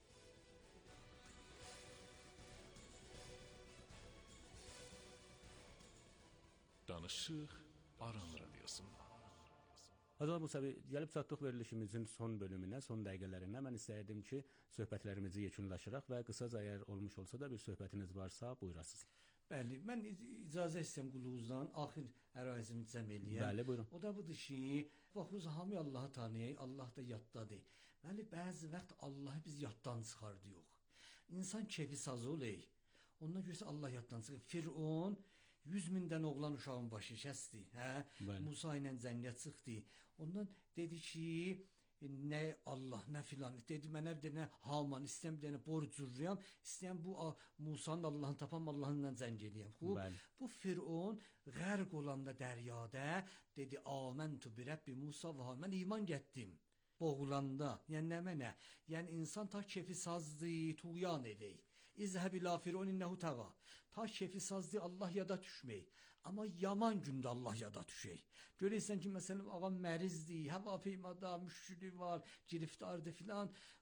Danışıq Aran Radiyasında. Hacı Musavi, gəlib çatdıq verilişimizin son bölümünə, son dəqiqələrinə. Mən istəyirdim ki, söhbətlərimizi yekunlaşdıraq və qısaca əgər olmuş olsa da bir söhbətiniz varsa, buyurasınız. Bəli, mən icazə istəyəm qulunuzdan, axir ərazimi cəm eləyəm. Bəli, buyurun. O da budur ki, baxırız, hamı Allahı tanıyək, Allah da yaddadır. Bəli, bəzi vaxt Allahı biz yaddan çıxardıq. İnsan kefi sazı olay. Ondan görsə Allah yaddan çıxır. Firon yüz mindən oğlan uşağın başı kəsdi, hə? Bəli. Musa ilə cəngə çıxdı. Ondan dedi ki, nə Allah, nə filan. Dedi, mənə bir dənə Haman, istəyəm bir dənə borc zürriyəm, istəyəm bu Musanın Allahını tapam, Allahınla cəng eləyəm. Bu Firon qərq olanda dəryada dedi, Āmentu bi Rabbi Musa və Hārun. Mən iman getdim. Boğulanda, yəni nə mənə? Yəni insan ta kefi sazdı, tuğyan edək. İzhəb ilə Firon innəhu təğa. Ta kefi sazdı, Allah yada düşmək. Amma yaman gündə Allah yada düşək. Görəysən ki, məsələn, ağam mərizdir, həva peymada, müşkülü var, giriftardır filan.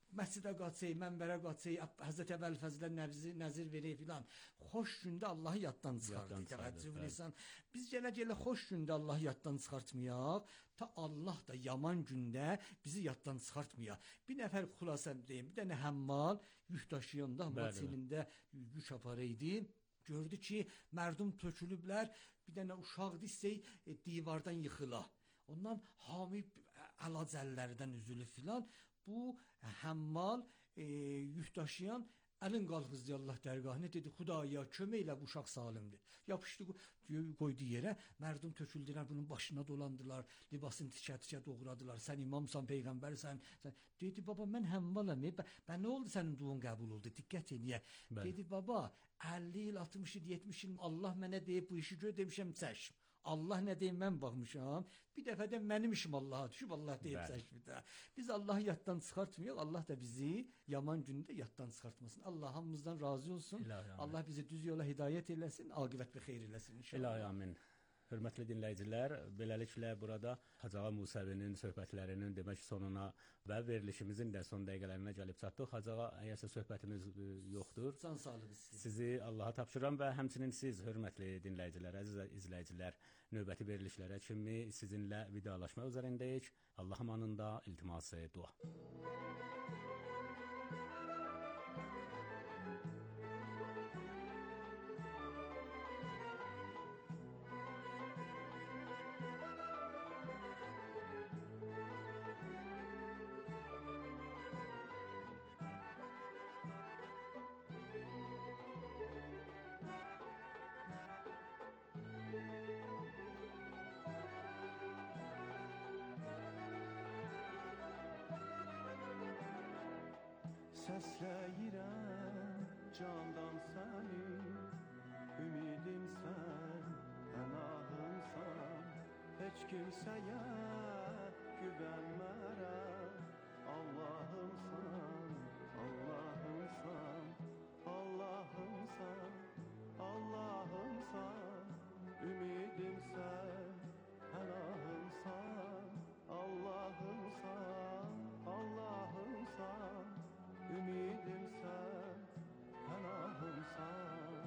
məscidə qaçay, mənbərə qaçay, Həzrət Əbəl Fəzlə nəvzi nəzir verək filan. Xoş gündə Allahı yaddan çıxartdı. Təvəccüh bilirsən. Biz gələ-gələ xoş gündə Allahı yaddan çıxartmayaq, ta Allah da yaman gündə bizi yaddan çıxartmayaq. Bir nəfər xülasəm deyim, bir dənə həmmal yük daşıyanda maçilində yük aparaydı. Gördü ki, mərdum tökülüblər, bir dənə uşaq desək e, divardan yıxıla. Ondan hami əlac əllərdən üzülü filan. Bu həmmal e, yük daşıyan əlin qalxızdı Allah dərgahına, dedi Xudaya kömək elə bu uşaq salimdir. Yapışdı qoydu yerə, mərdum töküldülər, bunun başına dolandılar, libasını tikə-tikə doğradılar. Sən imamsan, peyğəmbərsən. Sən... Dedi baba mən həmmalam, bə nə oldu sənin duun qəbul oldu, diqqət eləyə. Dedi baba əlli il, altmış il, yetmiş il Allah mənə deyib bu işi gör demişəm çəşm. Allah nə deyim mən baxmışam. Bir dəfə də mənim işim Allaha düşüb, Allah deyib çəşmdə. Biz Allahı yaddan çıxartmayaq, Allah da bizi yaman gündə yaddan çıxartmasın. Allah hamımızdan razı olsun. İlahi, Allah bizi düz yola hidayət eləsin, aqibət və xeyir eləsin inşallah. İlahi amin. Hörmətli dinləyicilər, beləliklə burada Hacı Ağa Musəvinin söhbətlərinin demək sonuna və verilişimizin də son dəqiqələrinə gəlib çatdıq. Hacı Ağa, əgərsə söhbətiniz yoxdur, can sağlığı sizi Allaha tapşıram və həmçinin siz, hörmətli dinləyicilər, əziz izləyicilər, növbəti verilişlərə kimi sizinlə vidalaşma üzərindəyik. Allah amanında iltiması dua. Səsləyirəm candan səni, ümidim sən, pənahımsan, heç kimsəyə güvənmərəm. Allahımsan, Allahımsan, Allahımsan, Allahımsan, ümidim sən, pənahımsan, Allahımsan, Allahımsan. Ümidim sen, pənahımsan.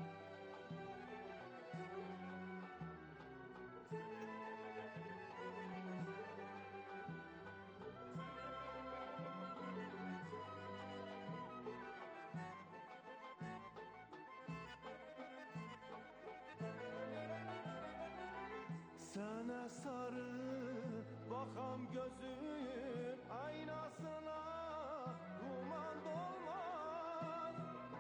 Sənə sarı baxam gözüm aynasına, duman dolmaz.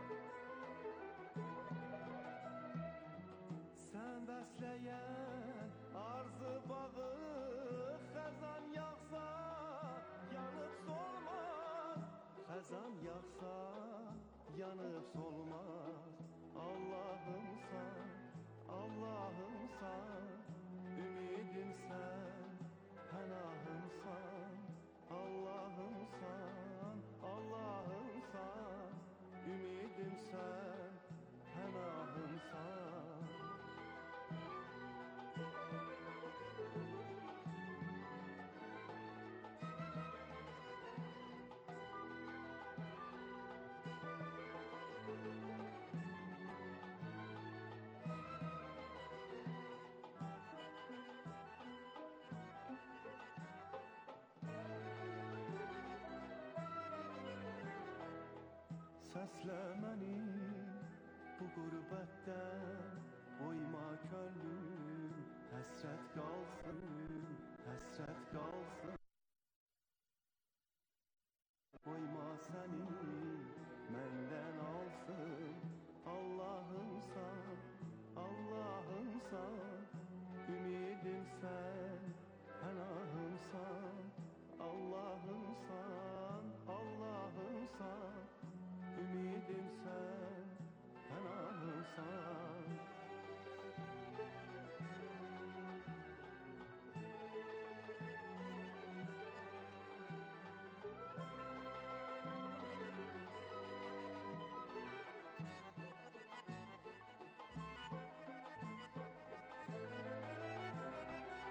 Sən bəsləyən arzu bağı, xəzan yağsa yanıb solmaz. Xəzan yağsa yanıb solmaz. Allahımsan, Allahımsan, ümidim sən, pənahımsan. Allahımsan, Allahımsan, ümidim sən, pənahımsan. Səslə məni bu qürbətdən, qoyma könlüm həsrət qalsın, həsrət qalsın. Qoyma səni məndən alsın. Allahımsan, Allahımsan, ümidim sən, pənahımsan. Allahımsan, Allahımsan, ümidim sən, pənahımsan.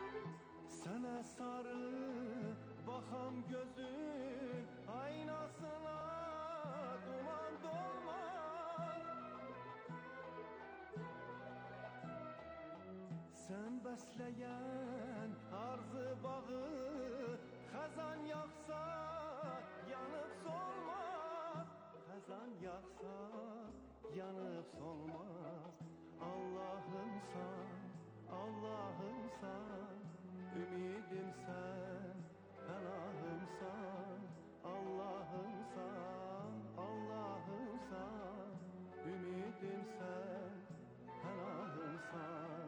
Sənə sarı baxam gözüm aynasına. bəsləyən arzı bağı xəzan yağsa yanıb solmaz, xəzan yağsa yanıb solmaz. Allahımsan, Allahımsan, ümidimsən, pənahımsan. Allahımsan, Allahımsan, ümidimsən, pənahımsan.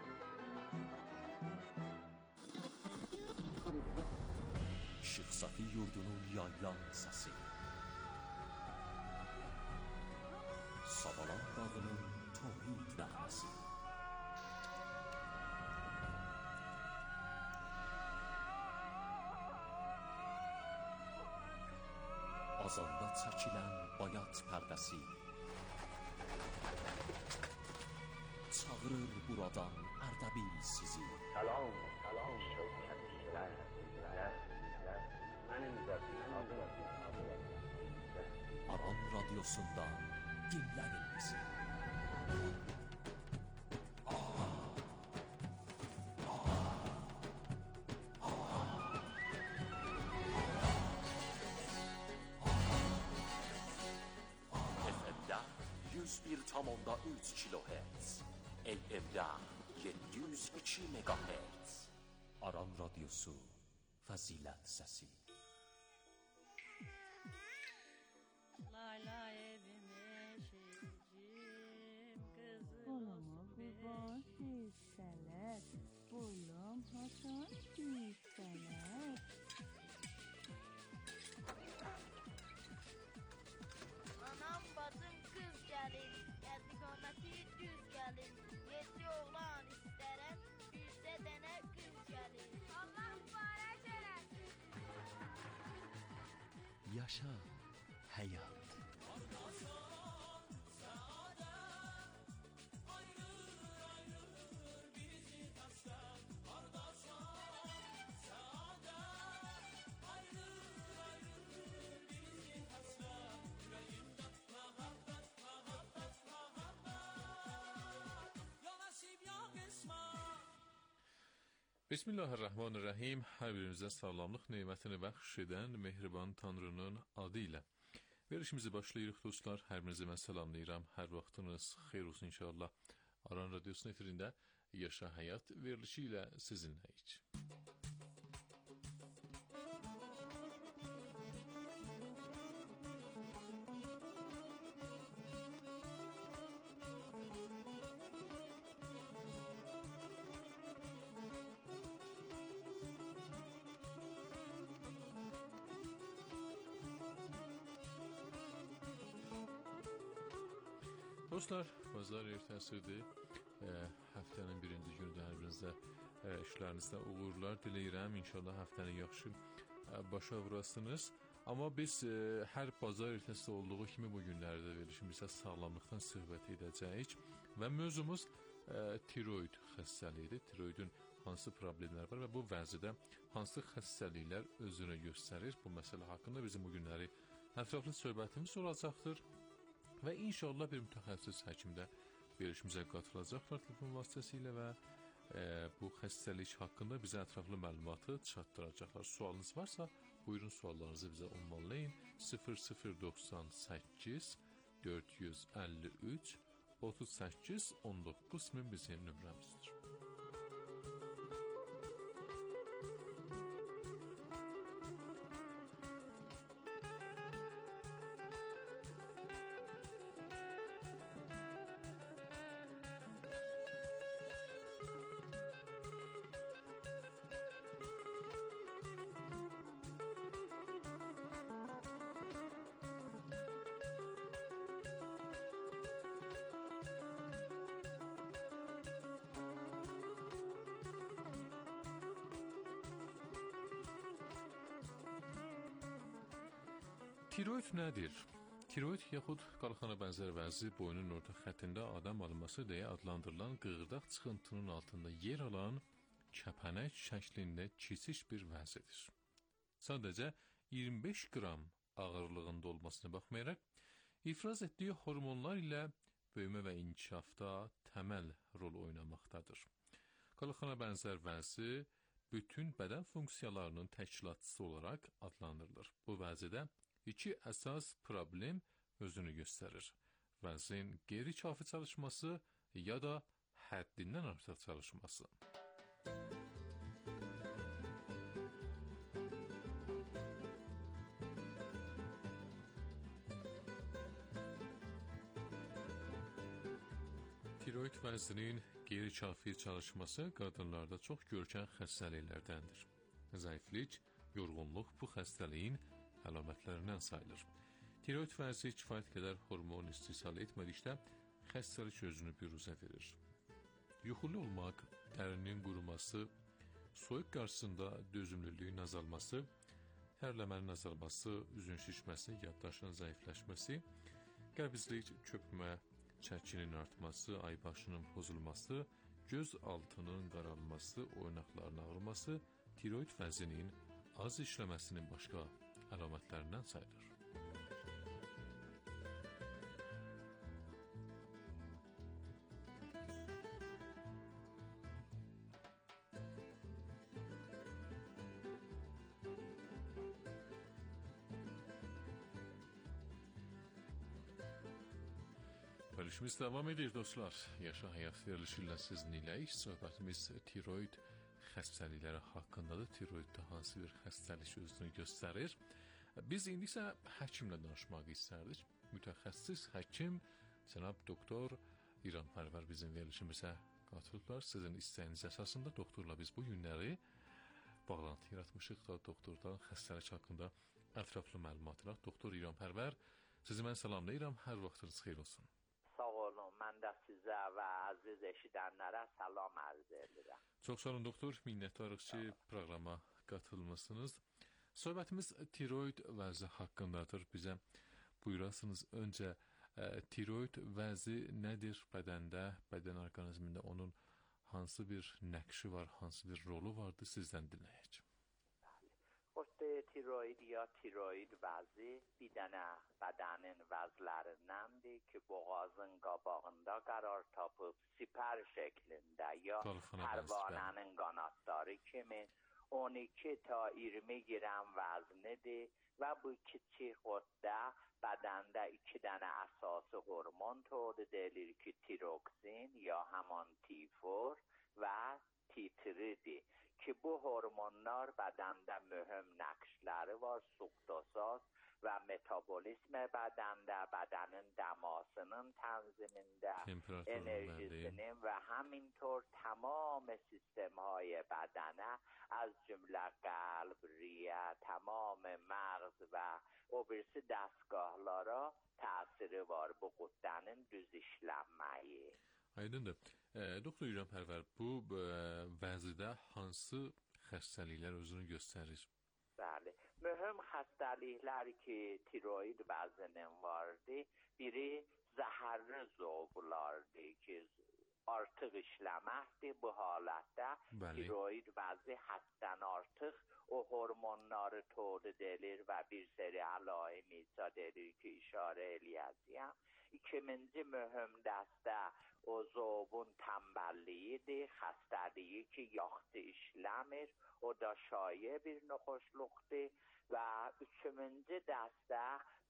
Işıq Safi yurdunun yaylan səsi, Savalan dağının tohid nəğməsi, azanda çəkilən bayat pərdəsi çağırır buradan Ərdəbil sizi. Salam, salam şövkətlər, mənim də bir adım, Aran radyosundan dinləyin bizi. yüz bir tam onda üç kilohertz, L M'də yeddi yüz iki megahertz. Aran radyosu, fəzilət səsi. Lay lay evime şehircim kızım. Olama kurban hisseler, bulam Hasan hisseler. Anam bacım kız gelin, geldikameti düz gelin. Yedi oğlan isterem, yüzde dene kız gelin. Allah mübarek eylesin. Yaşa həyat. Bismillahirrahmanirrahim. Hər birimizə sağlamlıq nemətini bəxş edən Mehriban Tanrının adı ilə verilişimizi başlayırıq dostlar. Hər birinizə mən salamlayıram. Hər vaxtınız xeyir olsun inşallah. Aran radyosunun efirində Yaşa Həyat verilişi ilə sizinləyik. Dostlar, bazar ertəsidir. E, həftənin birinci günündə hər birinizə e, işlərinizdə uğurlar diləyirəm. İnşallah həftəni yaxşı e, başa vurasınız. Amma biz e, hər bazar ertəsi olduğu kimi bu günlərdə verilişimizdə sağlamlıqdan söhbət edəcəyik. Və mövzumuz e, tiroid xəstəliyidir. Tiroidin hansı problemlər var və bu vəzidə hansı xəstəliklər özünü göstərir. Bu məsələ haqqında bizim bu günləri ətraflı söhbətimiz olacaqdır. Və inşallah bir mütəxəssis həkim də verilişimizə qatılacaqlar telefon vasitəsilə və e, bu xəstəlik haqqında bizə ətraflı məlumatı çatdıracaqlar. Sualınız varsa, buyurun suallarınızı bizə ünvanlayın. sıfır sıfır doxsan səkkiz dörd yüz əlli üç otuz səkkiz on doqquz min bizim nömrəmizdir. Tiroid nədir? Tiroid yaxud qalxana bənzər vəzi boynun orta xəttində adam alınması deyə adlandırılan qığırdaq çıxıntının altında yer alan kəpənək şəklində keçiş bir vəzidir. Sadəcə iyirmi beş qram ağırlığında olmasına baxmayaraq, ifraz etdiyi hormonlar ilə böyümə və inkişafda təməl rol oynamaqdadır. Qılıqına bənzər vəzi bütün bədən funksiyalarının təşkilatçısı olaraq adlandırılır. Bu vəzidə iki əsas problem özünü göstərir. Vəzin qeyri-kafi çalışması ya da həddindən artıq çalışması. Tiroid vəzinin qeyri-kafi çalışması qadınlarda çox görkən xəstəliklərdəndir. Zəiflik, yorğunluq bu xəstəliyin əlamətlərindən sayılır. Tiroid vəzi kifayət qədər hormon istehsal etmədikdə xəstəlik özünü büruzə verir. Yuxulu olmaq, dərinin quruması, soyuq qarşısında dözümlülüyün azalması, tərləmənin azalması, üzün şişməsi, yaddaşın zəifləşməsi, qəbizlik, köpmə, çəkinin artması, aybaşının pozulması, göz altının qaralması, oynaqların ağrıması tiroid vəzinin az işləməsinin başqa əlamətlərindən sayılır. Verilişimiz devam edir dostlar. Yaşa Həyat verilişi ilə sizinləyik. Söhbətimiz tiroid xəstəlikləri haqqındadır. Tiroiddə hansı bir xəstəlik özünü göstərir? Biz indi isə həkimlə danışmaq istərdik. Mütəxəssis həkim cənab doktor İranpərvər bizim verilişimizə qatılıblar. Sizin istəyiniz əsasında doktorla biz bu günləri bağlantı yaratmışıq da doktordan xəstəlik haqqında ətraflı məlumat alaq. Doktor İranpərvər, sizi mən salamlayıram. Hər vaxtınız xeyir olsun. Mən də sizə və əziz eşidənlərə salam arz edirəm. Çox sağ olun doktor, minnətdarıq ki, proqrama qatılmışsınız. Söhbətimiz tiroid vəzi haqqındadır. Bizə buyurasınız öncə e, tiroid vəzi nədir bədəndə, bədən orqanizmində onun hansı bir nəqşi var, hansı bir rolu vardır, sizdən dinləyək. Tiroid ya tiroid vəzi bir dənə bədənin vəzlərindəndir ki, boğazın qabağında qərar tapıb sipər şəklində ya pərvanənin qanadları kimi on iki ta iyirmi qram vəznidir və bu kiçik qutdə bədəndə iki dənə əsası hormon tولید edilir ki, tiroksin ya həman T dörd və T üç'dir. Ki bu hormonlar bədəndə mühüm nəqşləri var, suxtosaz və metabolizm bədəndə, bədənin dəmasının tənzimində, enerjisinin və həminطور tamam sistemهای بدنه از جمله قلب، ریه، تمام مغز və o birisi dəstgahlara təsiri var bu qüddənin düz işlənməyi. Aydındır. E, doktor İranpərvər, bu e, vəzidə hansı xəstəliklər özünü göstərir? Bəli. Mühüm xəstəliklər ki, tiroid vəzinin vardır. Biri zəhərli zovlardır ki, artıq işləməkdir. Bu halətdə Bəli. Tiroid vəzi həddən artıq o hormonları tولید edilir və bir seri əlaim icad edir ki, işarə eləyəcəyəm. İkinci mühüm dəstə o zovun tənbəlliyidir, xəstəliyi ki, yaxşı işləmir, o da şایع bir noxoşluqdur və üçüncü dəstə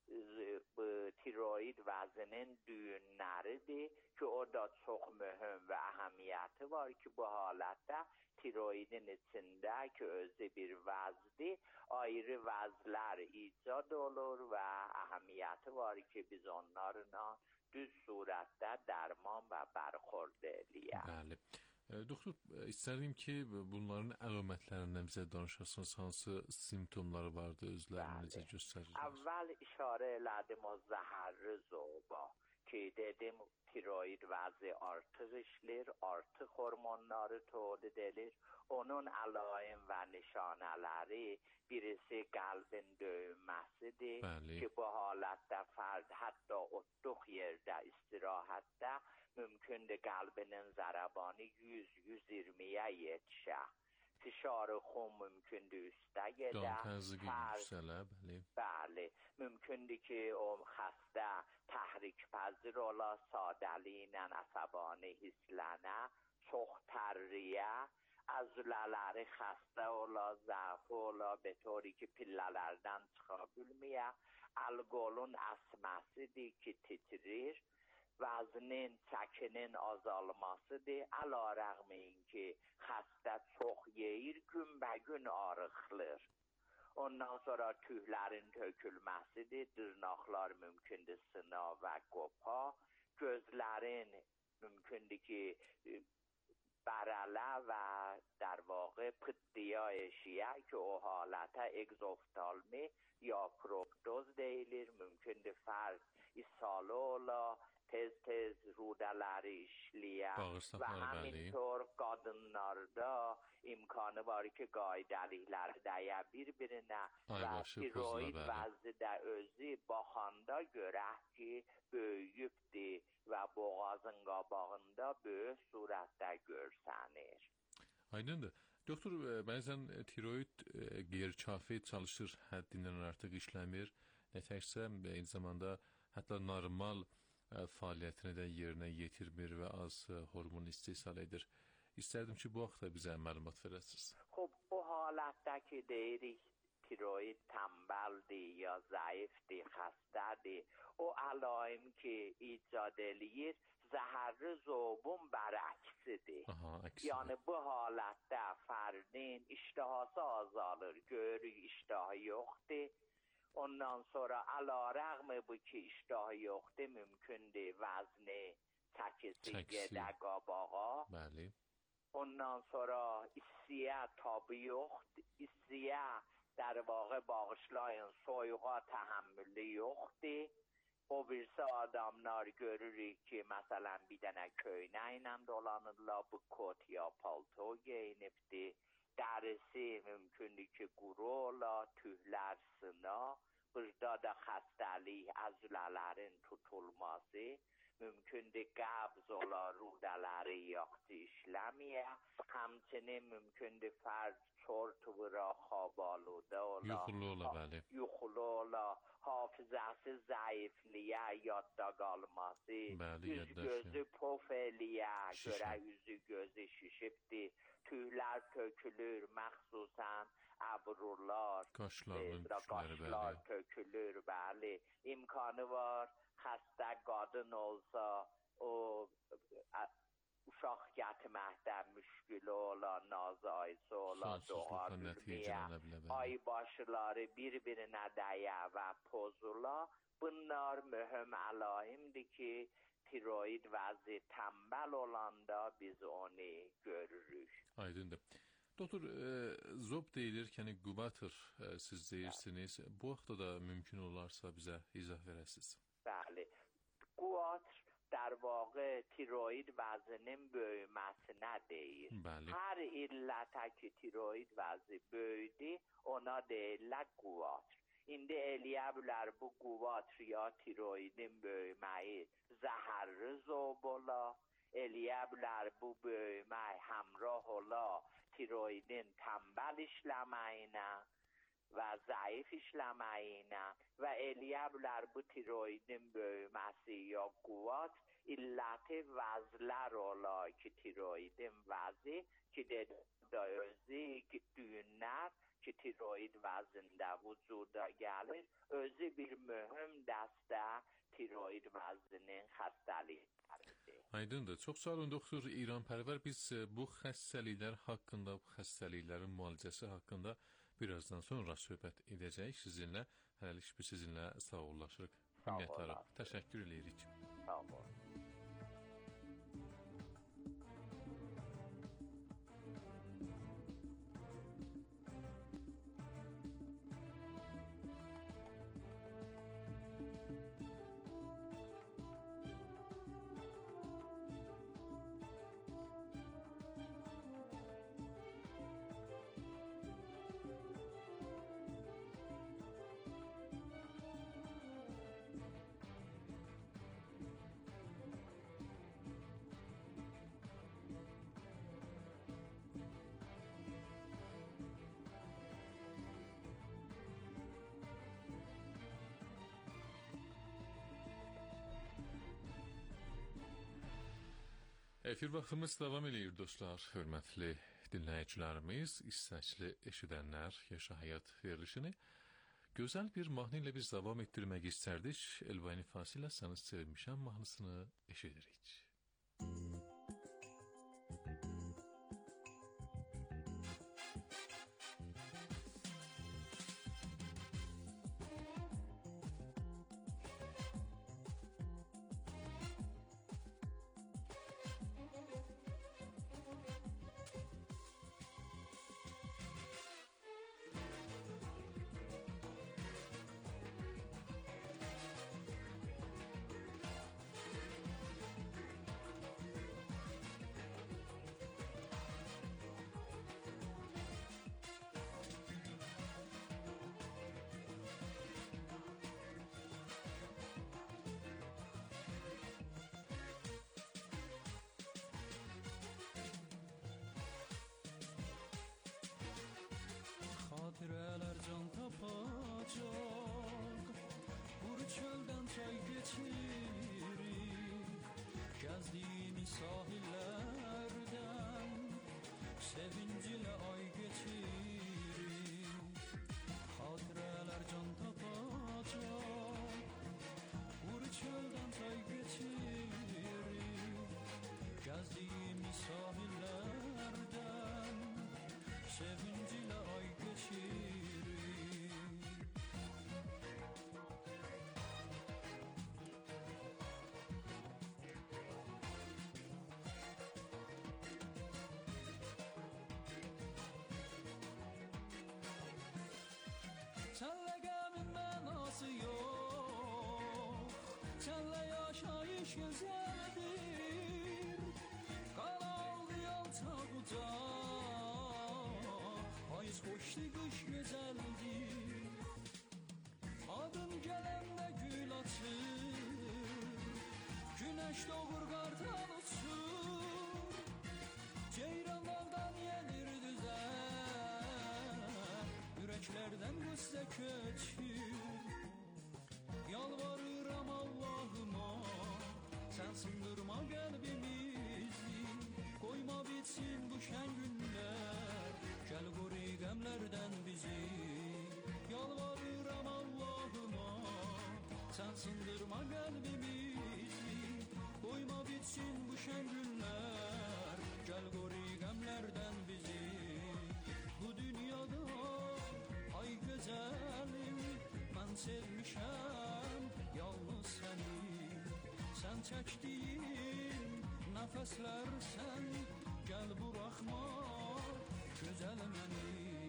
bu tiroid vəzinin düyünləridir ki, o da çox mühüm və əhəmiyyəti var ki, bu halətdə tiroidin içində ki, özü bir vəzdir, ayrı vəzlər icad olur və əhəmiyyəti var ki, biz onlarla düz surətdə dərman və bərxurd eləyək. Bəli. E, doktor, istərdim ki, bunların əlamətlərindən bizə danışasınız, hansı simptomları vardı, özlərini necə göstərir? Əvvəl işarə elədim o zəhərli zoba ki, dedim tiroid vəzi artıq işlir, artıq hormonları tولید edilir. Onun əlaim və nişanələri birisi qəlbin döyünməsidir Bəli. Ki, bu halətdə fərd hətta otduq yerdə istirahətdə mümkündür qəlbinin zərəbanı yüz yüz iyirmiyə yetişə. Fişarı xun mümkündür üstə gedə. Qan təzyiqi yüksələ, bəli. Bəli. Mümkündür ki, o xəstə təhrik وزیر اولا سادلینن عصبانی هیسلنه çoxtərriyə əzülələri xəstə ola, zəif ola, be طوری ki pillələrdən çıxa bilməyə, alqolun əsməsidir ki titrir, vəznin, çəkinin azalmasıdır, əla rəğmin ki xəstə çox yeyir, günbəgün arıqlır. Ondan sonra tüylərin tökülməsidir, dırnaqlar mümkündür sına və qopa, gözlərin mümkündür ki bərələ və در واقع pıttıya eşiyə ki o halətə egzoftalmi ya proptoz deyilir, mümkündür fərd ishalı ola, tez tez rudeləri işləyə və həminطور qadınlarda imkanı var ki qaydəlikləri dəyə bir-birinə və tiroid vəzi də özü baxanda görək ki böyüyübdir və boğazın qabağında böyük surətdə görsənir. Aydındır. Doktor, bəzən tiroid qeyri-kafi çalışır, həddindən artıq işləmir. Nətəksə, eyni zamanda hətta normal fəaliyyətini də yerinə yetirmir və az hormon istehsal edir. İstərdim ki, bu haqda bizə məlumat verəsiniz. Xub, o halətdə ki, deyirik, tiroid tənbəldir, ya zəifdir, xəstədir. O əlaim ki, icad eləyir, zəhərli zobun bərəksidir. Yəni, bu halətdə fərdin iştihası azalır, görürük iştahı yoxdur. Ondan sonra əla rəğmi bu ki, iştahı yoxdur, mümkündür vəzni çəkisi gedə qabağa. Bəli. Ondan sonra issiyə tabi yoxdur, issiyə در واقع bağışlayın, soyuğa təhəmmülü yoxdur. O birisi adamlar görürük ki, məsələn, bir dənə köynə ilə dolanırlar, bu kot ya palto geyinibdir. Dərisi mümkündür ki, quru ola, tüylər sına. Burada da xəstəlik, əzülələrin tutulması. Mümkündür qəbz ola, rudələri yaxşı işləməyə. Həmçinin mümkündür fərd çort vura, xabaluda ola. Yuxulu ola, bəli. Yuxulu ola, hafizəsi zəifliyə, yadda qalması. Bəli, üz gözü pof eləyə, görə üzü gözü şişibdir. Tüylər tökülür, məxsusən əbrurlar. Qaşların tükləri, bəli. Qaşlar tökülür, bəli. İmkanı var. Xəstə qadın olsa, o uşaq gətirməkdə müşkül ola, nazayısı ola, doğar bilməyə, ay başları bir-birinə dəyə və pozula. Bunlar mühüm əlaimdir ki, tiroid vəzi tənbəl olanda biz onu görürük. Aydındır. Doktor, e, zob deyilir ki, yəni qubatır, e, siz deyirsiniz. Bu vaxtda da mümkün olarsa bizə izah verəsiniz. Bəli. Quatr در واقع tiroid vəzinin böyüməsinə deyir. Bəli. Hər illətə ki tiroid vəzi böyüdü, ona deyirlər quvatr. İndi eləyə bilər bu quvatr ya tiroidin böyüməyi zəhərli zob ola, eləyə bilər bu böyümək həmrah ola tiroidin tənbəl işləməyinə və zəif işləməyinə və eləyə bilər bu tiroidin böyüməsi ya quvvat illəti vəzlər ola ki, tiroidin vəzi ki, da özü ki, düyünlər ki, tiroid vəzində vücuda gəlir, özü bir mühüm dəstə tiroid vəzinin xəstəlikləridir. Aydındır. Çox sağ olun, doktor İranpərvər. Biz bu xəstəliklər haqqında, bu xəstəliklərin müalicəsi haqqında birazdan sonra söhbət edəcəyik sizinlə. Hələlik biz sizinlə sağollaşırıq. Minnətdarıq. Təşəkkür edirik. Sağ olun. Efir vaxtımız davam edir dostlar, hörmətli dinləyicilərimiz, istəkli eşidənlər Yaşa Həyat verilişini gözəl bir mahnı ilə biz davam etdirmək istərdik. Elbani Fasilə Səni Sevmişəm mahnısını eşidirik. Xatirələr can tapacaq, quru çöldən çay keçirik, gəzdiyimiz sahillərdən sevincilə ay geçirik. Xatirələr can tapacaq, quru çöldən çay geçirik, gəzdiyimiz sahillərdən sevincilə ay geçirik. Senle gəmin mənası yox, senle yaşayış gözəldir, qalandı yalçaq ucaq, payız xoşdu qış gözəldir. Adın gələndə gül açır, günəş doğur qartal uçur, ceyran dağdan yenir düzər, ürəklərdən qüssə köçür. Yalvarıram Allahıma, sən sındırma qəlbimizi, qoyma bitsin bu şən günlər, gəl qoru qəmlərdən bizi. Yalvarıram Allahıma, sən sındırma qəlbimizi, qoyma bitsin bu şən günlər, gəl qoru qəmlərdən bizi. Bu dünyada ay gözəlim, mən sevmişəm yalnız səni, sən çəkdiyin nəfəslər sən, gəl buraxma gözəl məni.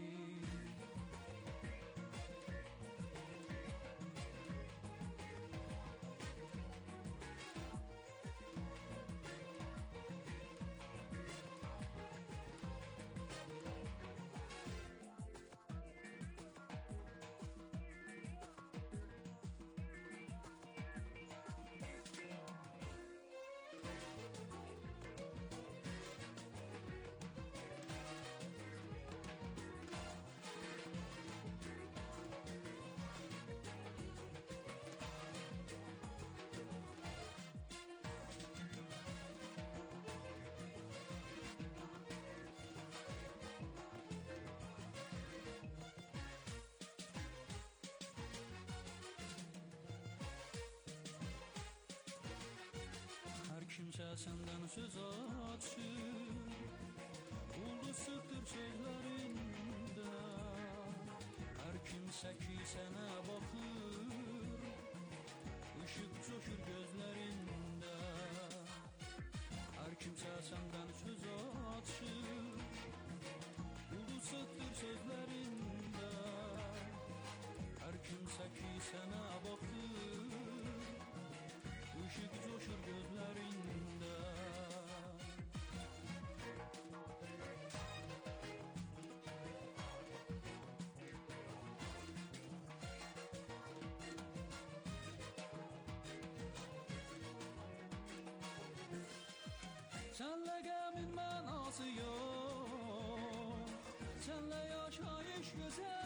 Kimsə səndən söz açır, ulduzdur sözlərində, hər kimsə ki sənə baxır, ışıq coşur gözlərində. Hər kimsə səndən söz açır, ulduzdur sözlərində, hər kimsə ki sənə baxır, ışıq coşur gözlərində. Senle gəmin mənası yox, senle yaşayış gözəl.